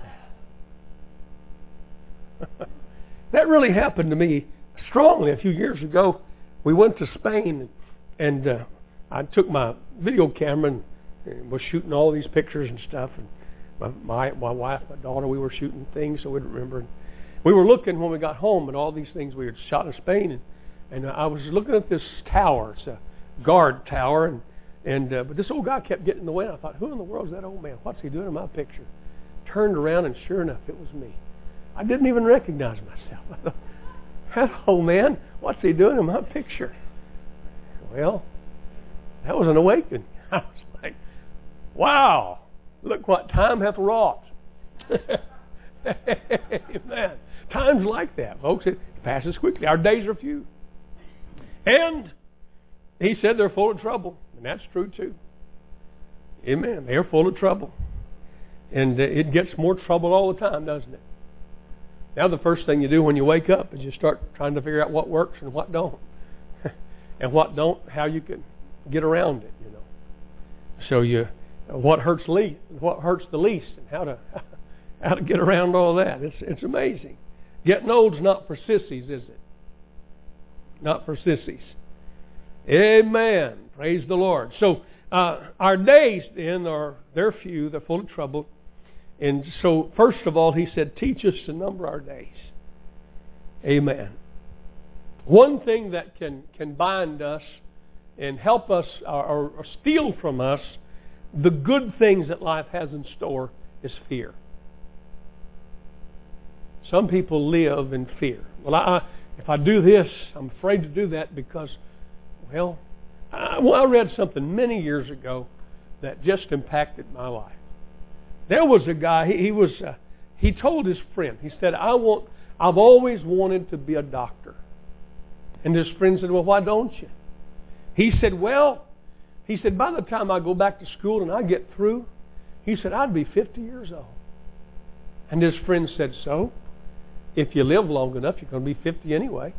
that? That really happened to me strongly a few years ago. We went to Spain, and, and uh, I took my video camera and, and was shooting all these pictures and stuff. And my, my my wife, my daughter, we were shooting things, so we'd remember. We were looking when we got home at all these things we had shot in Spain, and, and I was looking at this tower. It's a guard tower, and and uh, but this old guy kept getting in the way. And I thought, who in the world is that old man? What's he doing in my picture? Turned around, and sure enough, it was me. I didn't even recognize myself. I thought, that old man, what's he doing in my picture? Well, that was an awakening. I was like, wow, look what time hath wrought. Amen. Times like that, folks. It passes quickly. Our days are few. And he said they're full of trouble. And that's true too. Amen. They're full of trouble. And it gets more trouble all the time, doesn't it? Now the first thing you do when you wake up is you start trying to figure out what works and what don't. And what don't, how you can get around it, you know. So you, what hurts least, what hurts the least, and how to how to get around all that. It's it's amazing. Getting old's not for sissies, is it? Not for sissies. Amen. Praise the Lord. So uh, our days then are they're few, they're full of trouble. And so first of all, he said, teach us to number our days. Amen. One thing that can, can bind us and help us or, or steal from us the good things that life has in store is fear. Some people live in fear. Well, I, if I do this, I'm afraid to do that because, well, I, well, I read something many years ago that just impacted my life. There was a guy, he, he was, uh, he told his friend, he said, I want, I've always wanted to be a doctor. And his friend said, well, why don't you? He said, well, he said, by the time I go back to school and I get through, he said, I'd be fifty years old. And his friend said, so? If you live long enough, you're going to be fifty anyway.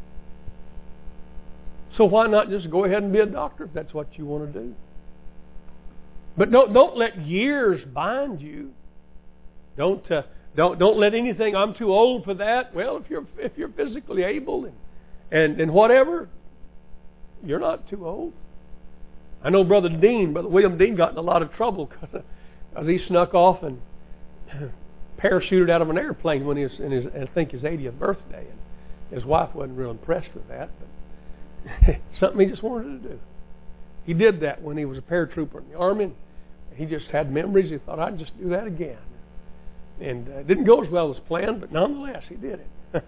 So why not just go ahead and be a doctor if that's what you want to do? But don't don't let years bind you. Don't uh, don't don't let anything. I'm too old for that. Well, if you're if you're physically able and and, and whatever, you're not too old. I know Brother Dean, Brother William Dean, got in a lot of trouble because he snuck off and parachuted out of an airplane when he was in his, I think, his eightieth birthday, and his wife wasn't real impressed with that. But something he just wanted to do. He did that when he was a paratrooper in the Army. He just had memories. He thought, I'd just do that again. And uh, it didn't go as well as planned, but nonetheless, he did it.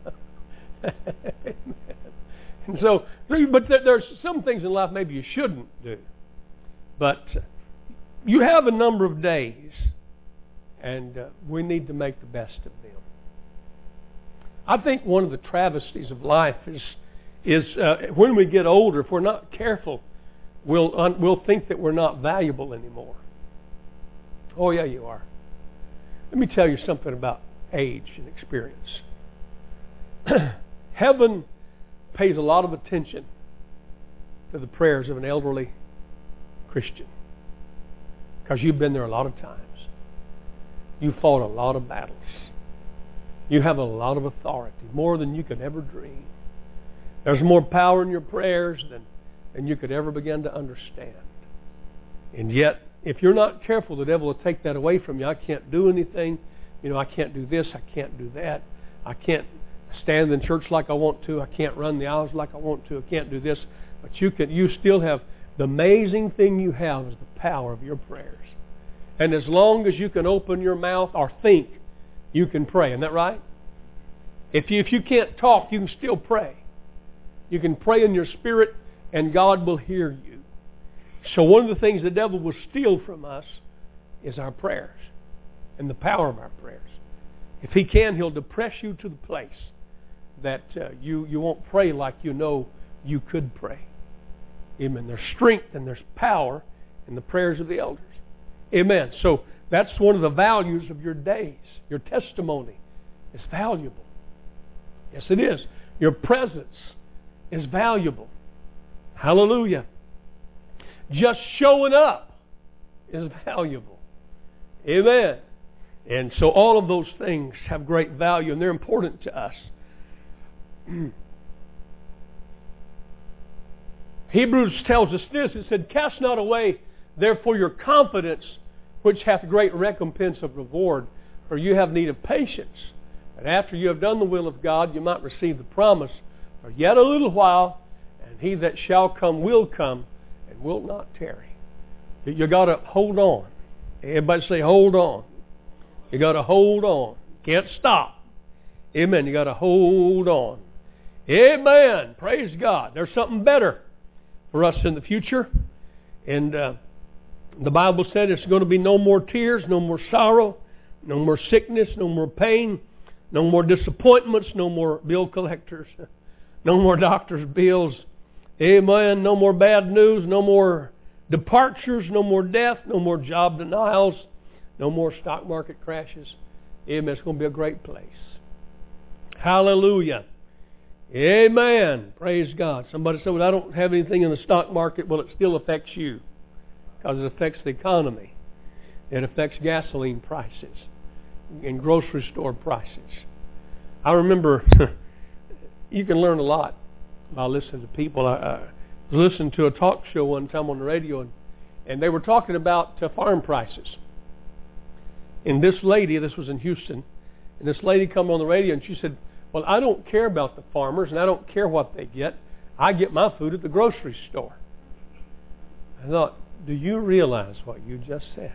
And so, but there's some things in life maybe you shouldn't do. But you have a number of days, and uh, we need to make the best of them. I think one of the travesties of life is, is uh, when we get older, if we're not careful, We'll, un, we'll think that we're not valuable anymore. Oh, yeah, you are. Let me tell you something about age and experience. Heaven pays a lot of attention to the prayers of an elderly Christian because you've been there a lot of times. You fought a lot of battles. You have a lot of authority, more than you could ever dream. There's more power in your prayers than and you could ever begin to understand. And yet, if you're not careful, the devil will take that away from you. I can't do anything. You know, I can't do this, I can't do that. I can't stand in church like I want to. I can't run the aisles like I want to. I can't do this. But you can. You still have, the amazing thing you have is the power of your prayers. And as long as you can open your mouth or think, you can pray. Isn't that right? If you, if you can't talk, you can still pray. You can pray in your spirit and God will hear you. So one of the things the devil will steal from us is our prayers and the power of our prayers. If he can, he'll depress you to the place that uh, you, you won't pray like you know you could pray. Amen. There's strength and there's power in the prayers of the elders. Amen. So that's one of the values of your days. Your testimony is valuable. Yes, it is. Your presence is valuable. Hallelujah. Just showing up is valuable. Amen. And so all of those things have great value and they're important to us. Hebrews tells us this. It said, cast not away therefore your confidence, which hath great recompense of reward. For you have need of patience. And after you have done the will of God, you might receive the promise. For yet a little while, and he that shall come will come, and will not tarry. You got to hold on. Everybody say, hold on. You got to hold on. Can't stop. Amen. You got to hold on. Amen. Praise God. There's something better for us in the future. And uh, the Bible said it's going to be no more tears, no more sorrow, no more sickness, no more pain, no more disappointments, no more bill collectors, no more doctor's bills. Amen. No more bad news, no more departures, no more death, no more job denials, no more stock market crashes. Amen. It's going to be a great place. Hallelujah. Amen. Praise God. Somebody said, well, I don't have anything in the stock market. Well, it still affects you because it affects the economy. It affects gasoline prices and grocery store prices. I remember you can learn a lot by listening to people. I, I was listening to a talk show one time on the radio, and, and they were talking about uh, farm prices. And this lady, this was in Houston, and this lady come on the radio and she said, well, I don't care about the farmers and I don't care what they get. I get my food at the grocery store. I thought, do you realize what you just said?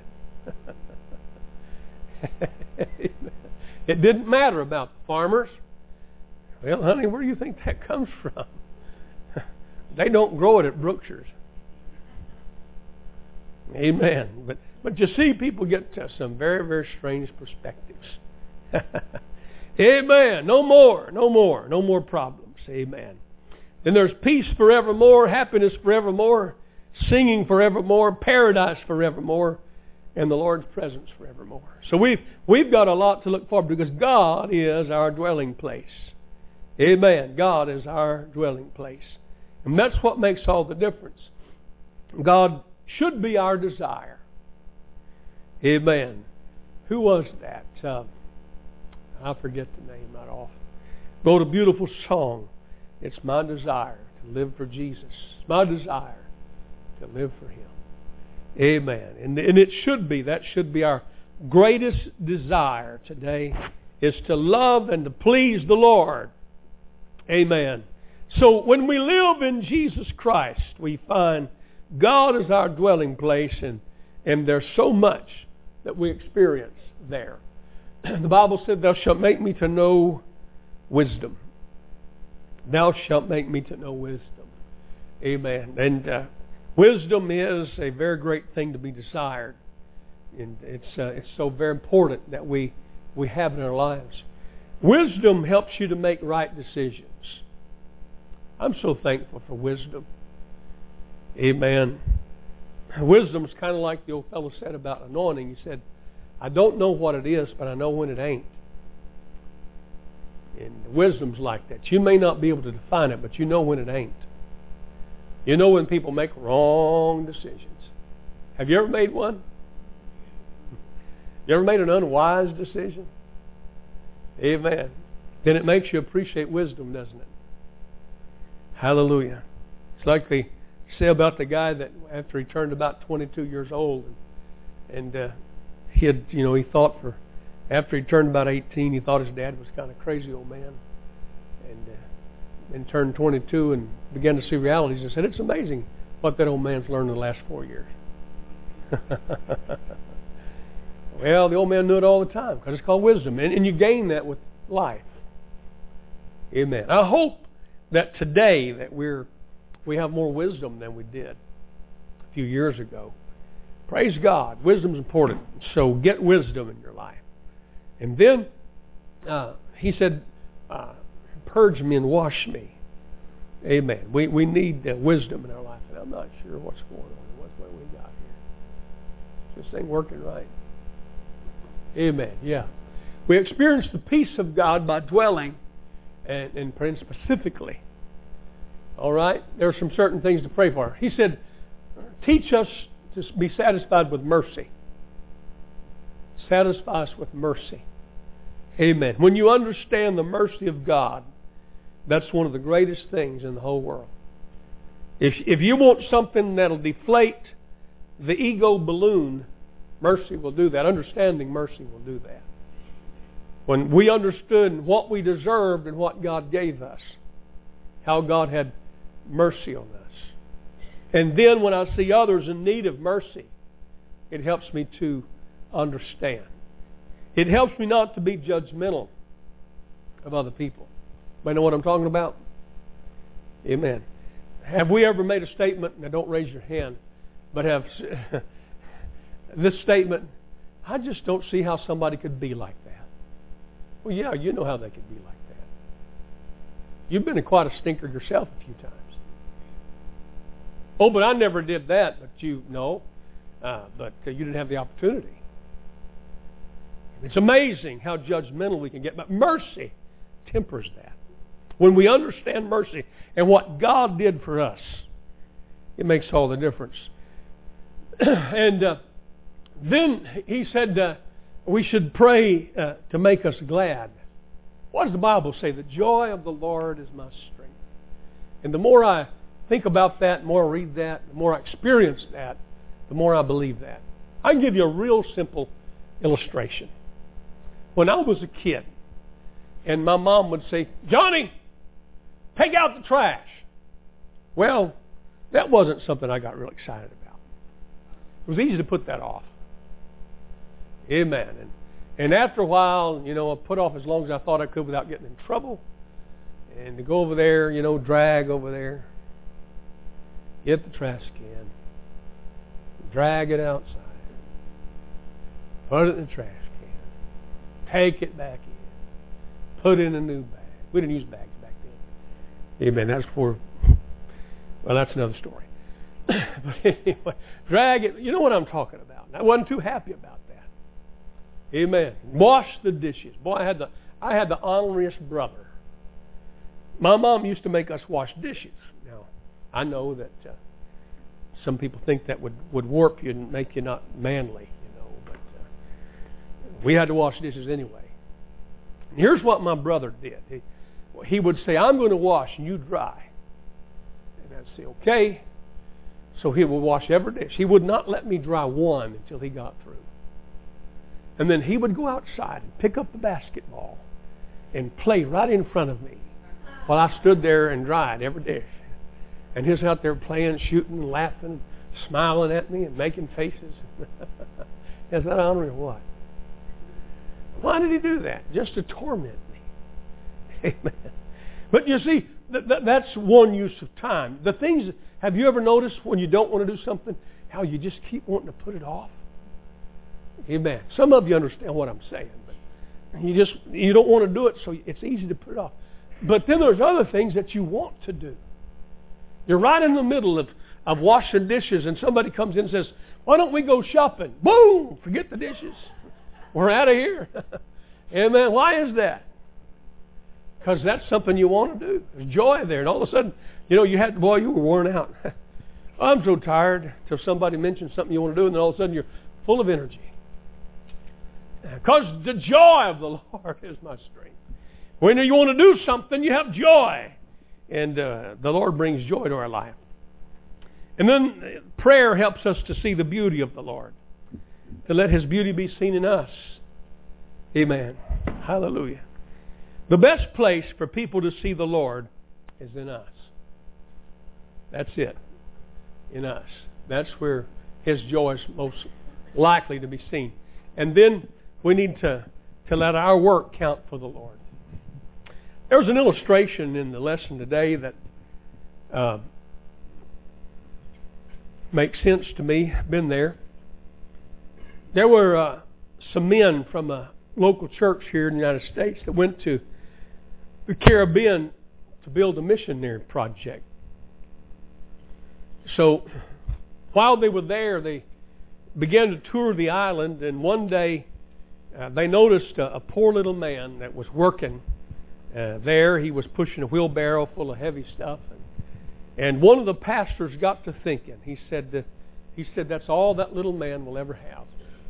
It didn't matter about the farmers. Well, honey, where do you think that comes from? They don't grow it at Brookshire's. Amen. But but you see, people get to some very, very strange perspectives. Amen. No more, no more, no more problems. Amen. Then there's peace forevermore, happiness forevermore, singing forevermore, paradise forevermore, and the Lord's presence forevermore. So we've, we've got a lot to look forward to because God is our dwelling place. Amen. God is our dwelling place. And that's what makes all the difference. God should be our desire. Amen. Who was that? Uh, I forget the name right off. Wrote a beautiful song. It's my desire to live for Jesus. It's my desire to live for Him. Amen. And, and it should be. That should be our greatest desire today, is to love and to please the Lord. Amen. So when we live in Jesus Christ, we find God is our dwelling place, and, and there's so much that we experience there. The Bible said, thou shalt make me to know wisdom. Thou shalt make me to know wisdom. Amen. And uh, wisdom is a very great thing to be desired. And it's uh, it's so very important that we, we have in our lives. Wisdom helps you to make right decisions. I'm so thankful for wisdom. Amen. Wisdom is kind of like the old fellow said about anointing. He said, I don't know what it is, but I know when it ain't. And wisdom's like that. You may not be able to define it, but you know when it ain't. You know when people make wrong decisions. Have you ever made one? You ever made an unwise decision? Amen. Then it makes you appreciate wisdom, doesn't it? Hallelujah. It's like they say about the guy that after he turned about twenty-two years old, and, and uh, he had, you know, he thought for After he turned about eighteen, he thought his dad was kind of a crazy old man. And uh, then turned twenty-two and began to see realities and said, it's amazing what that old man's learned in the last four years. Well, the old man knew it all the time because it's called wisdom. And, and you gain that with life. Amen. I hope that today that we're we have more wisdom than we did a few years ago. Praise God. Wisdom's important. So get wisdom in your life. And then uh, he said, uh, purge me and wash me. Amen. We we need uh, wisdom in our life. And I'm not sure what's going on. What's what we got here? Is this thing working right? Amen. Yeah. We experience the peace of God by dwelling and, and praying specifically. All right? There are some certain things to pray for. He said, teach us to be satisfied with mercy. Satisfy us with mercy. Amen. When you understand the mercy of God, that's one of the greatest things in the whole world. If, if you want something that'll deflate the ego balloon, mercy will do that. Understanding mercy will do that. When we understood what we deserved and what God gave us, how God had mercy on us. And then when I see others in need of mercy, it helps me to understand. It helps me not to be judgmental of other people. Anybody know what I'm talking about? Amen. Have we ever made a statement, now don't raise your hand, but have this statement, I just don't see how somebody could be like that. Well, yeah, you know how they could be like that. You've been quite a stinker yourself a few times. Oh, but I never did that. But you, no. Uh, but uh, you didn't have the opportunity. It's amazing how judgmental we can get. But mercy tempers that. When we understand mercy and what God did for us, it makes all the difference. and uh, then he said uh, we should pray uh, to make us glad. What does the Bible say? The joy of the Lord is my strength. And the more I think about that, the more I read that, the more I experience that, the more I believe that. I can give you a real simple illustration. When I was a kid, and my mom would say, Johnny, take out the trash. Well, that wasn't something I got real excited about. It was easy to put that off. Amen. And, and after a while, you know, I put off as long as I thought I could without getting in trouble. And to go over there, you know, drag over there, get the trash can, drag it outside, put it in the trash can, take it back in, put it in a new bag. We didn't use bags back then. Amen. That's for, well, that's another story. But anyway, drag it. You know what I'm talking about. I wasn't too happy about that. Amen. Wash the dishes. Boy, I had the I had the honoriest brother. My mom used to make us wash dishes. Now, I know that uh, some people think that would, would warp you and make you not manly, you know, but uh, we had to wash dishes anyway. And here's what my brother did. He, he would say, I'm going to wash and you dry. And I'd say, okay. So he would wash every dish. He would not let me dry one until he got through. And then he would go outside and pick up the basketball and play right in front of me while I stood there and dried every dish. And he was out there playing, shooting, laughing, smiling at me and making faces. Is that honor or what? Why did he do that? Just to torment me. Amen. But you see, th- th- that's one use of time. The things, have you ever noticed when you don't want to do something, how you just keep wanting to put it off? Amen. Some of you understand what I'm saying, but you just you don't want to do it, so it's easy to put it off. But then there's other things that you want to do. You're right in the middle of, of washing dishes, and somebody comes in and says, why don't we go shopping? Boom! Forget the dishes. We're out of here. Amen. Why is that? Because that's something you want to do. There's joy there. And all of a sudden, you know, you had, boy, you were worn out. I'm so tired till somebody mentions something you want to do, and then all of a sudden you're full of energy. Because the joy of the Lord is my strength. When you want to do something, you have joy. And uh, the Lord brings joy to our life. And then prayer helps us to see the beauty of the Lord. To let His beauty be seen in us. Amen. Hallelujah. The best place for people to see the Lord is in us. That's it. In us. That's where His joy is most likely to be seen. And then we need to, to let our work count for the Lord. There was an illustration in the lesson today that uh, makes sense to me. Been there. There were uh, some men from a local church here in the United States that went to the Caribbean to build a missionary project. So while they were there, they began to tour the island, and one day uh, they noticed a, a poor little man that was working uh, there. He was pushing a wheelbarrow full of heavy stuff, and, and one of the pastors got to thinking. He said, uh, "He said that's all that little man will ever have.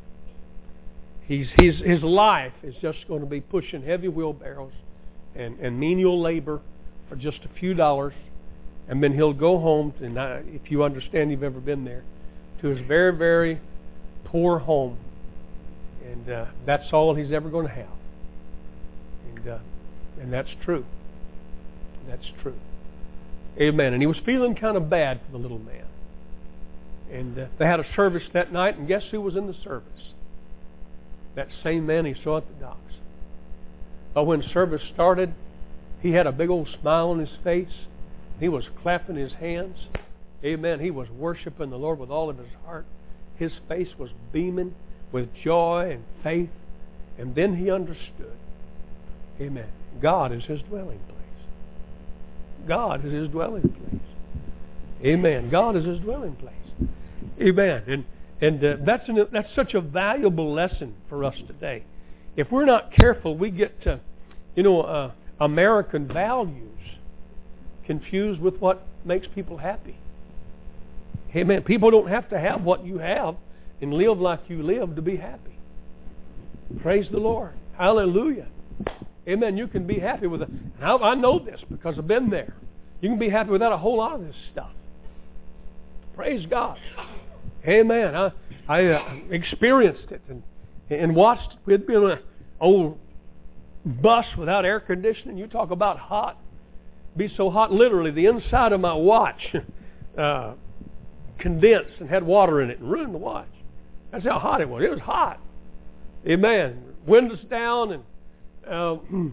He's his his life is just going to be pushing heavy wheelbarrows and, and menial labor for just a few dollars." And then he'll go home, and I, if you understand, you've ever been there, to his very, very poor home. And uh, that's all he's ever going to have. And, uh, and that's true. That's true. Amen. And he was feeling kind of bad for the little man. And uh, they had a service that night, and guess who was in the service? That same man he saw at the docks. But when service started, he had a big old smile on his face. He was clapping his hands. Amen. He was worshiping the Lord with all of his heart. His face was beaming with joy and faith. And then he understood. Amen. God is his dwelling place. God is his dwelling place. Amen. God is his dwelling place. Amen. And and uh, that's an, that's such a valuable lesson for us today. If we're not careful, we get to, you know, uh, American values confused with what makes people happy. Amen. People don't have to have what you have and live like you live to be happy. Praise the Lord. Hallelujah. Amen. You can be happy with it. I know this because I've been there. You can be happy without a whole lot of this stuff. Praise God. Amen. I, I uh, experienced it and, and watched it. We'd been on an old bus without air conditioning. You talk about hot. Be so hot, literally, the inside of my watch uh, condensed and had water in it and ruined the watch. That's how hot it was. It was hot. Amen. Windows down and uh,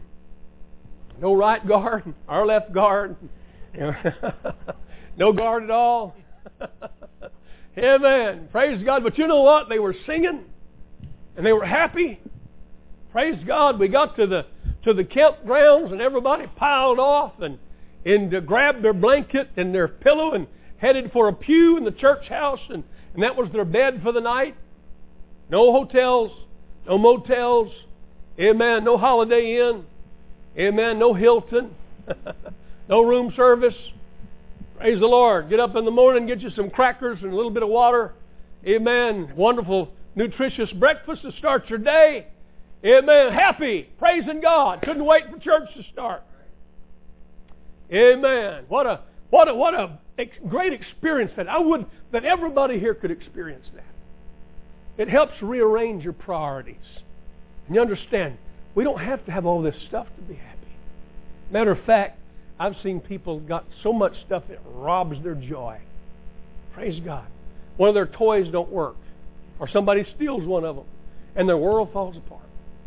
no right guard, our left guard. No guard at all. Amen. Praise God. But you know what? They were singing and they were happy. Praise God. We got to the to the campgrounds and everybody piled off and and uh, grabbed their blanket and their pillow and headed for a pew in the church house, and, and that was their bed for the night. No hotels, no motels, amen, no Holiday Inn, amen, no Hilton, no room service. Praise the Lord. Get up in the morning, get you some crackers and a little bit of water, amen, wonderful, nutritious breakfast to start your day, amen, happy, praising God. Couldn't wait for church to start. Amen. What a what a what a ex- great experience that I would that everybody here could experience that. It helps rearrange your priorities. And you understand, we don't have to have all this stuff to be happy. Matter of fact, I've seen people got so much stuff that robs their joy. Praise God. One of their toys don't work, or somebody steals one of them, and their world falls apart.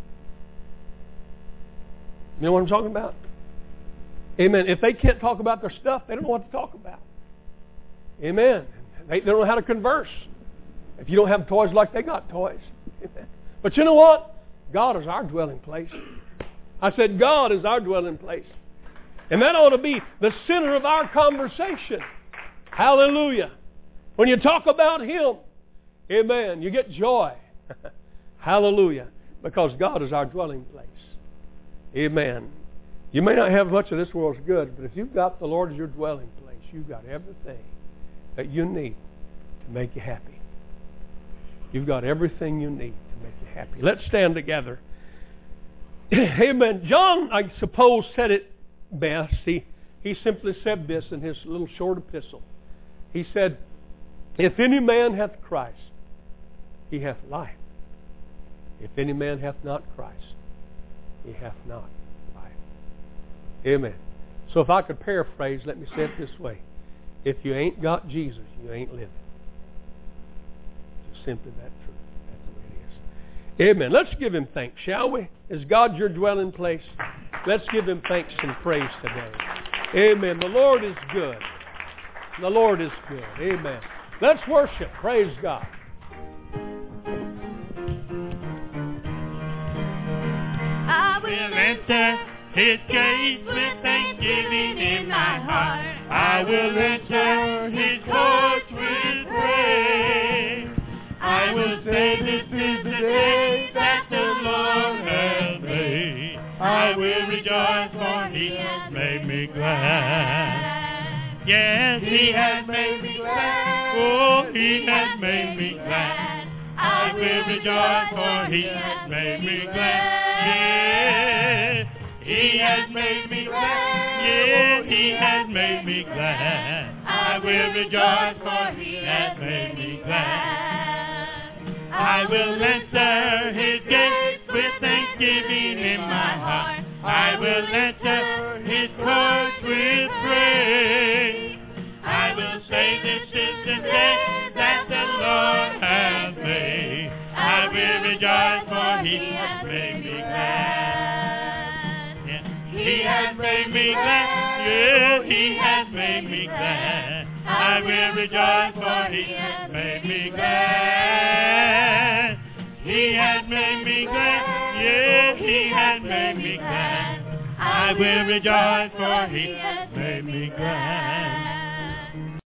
You know what I'm talking about? Amen. If they can't talk about their stuff, they don't know what to talk about. Amen. They, they don't know how to converse. If you don't have toys like they got toys. Amen. But you know what? God is our dwelling place. I said God is our dwelling place. And that ought to be the center of our conversation. Hallelujah. When you talk about Him, amen, you get joy. Hallelujah. Because God is our dwelling place. Amen. You may not have much of this world's good, but if you've got the Lord as your dwelling place, you've got everything that you need to make you happy. You've got everything you need to make you happy. Let's stand together. Amen. John, I suppose, said it best. He, he simply said this in his little short epistle. He said, "If any man hath Christ, he hath life. If any man hath not Christ, he hath not life. Amen. So if I could paraphrase, let me say it this way. If you ain't got Jesus, you ain't living. Just simply that truth. That's the way it is. Amen. Let's give him thanks, shall we? Is God your dwelling place? Let's give him thanks and praise today. Amen. The Lord is good. The Lord is good. Amen. Let's worship. Praise God. I will enter his gates with thanksgiving in my heart. I will enter his courts with praise. I will say this is the day that the Lord has made. I will rejoice, for he has made me glad. Yes, he has made me glad. Oh, he has made me glad. I will rejoice, for he has made me glad. Yes, he has made me glad. Yes, he has made me glad. I will rejoice, for he has made me glad. I will enter his gates with thanksgiving in my heart. I will enter his courts with praise. I will say this is the day that the Lord has made. I will rejoice, for he has made me glad. Yeah. He has made me glad. Yeah, he has made me glad. I will rejoice, for he has made me glad. He has made me glad. Yeah, he has made me glad. I will rejoice, for he has made me glad.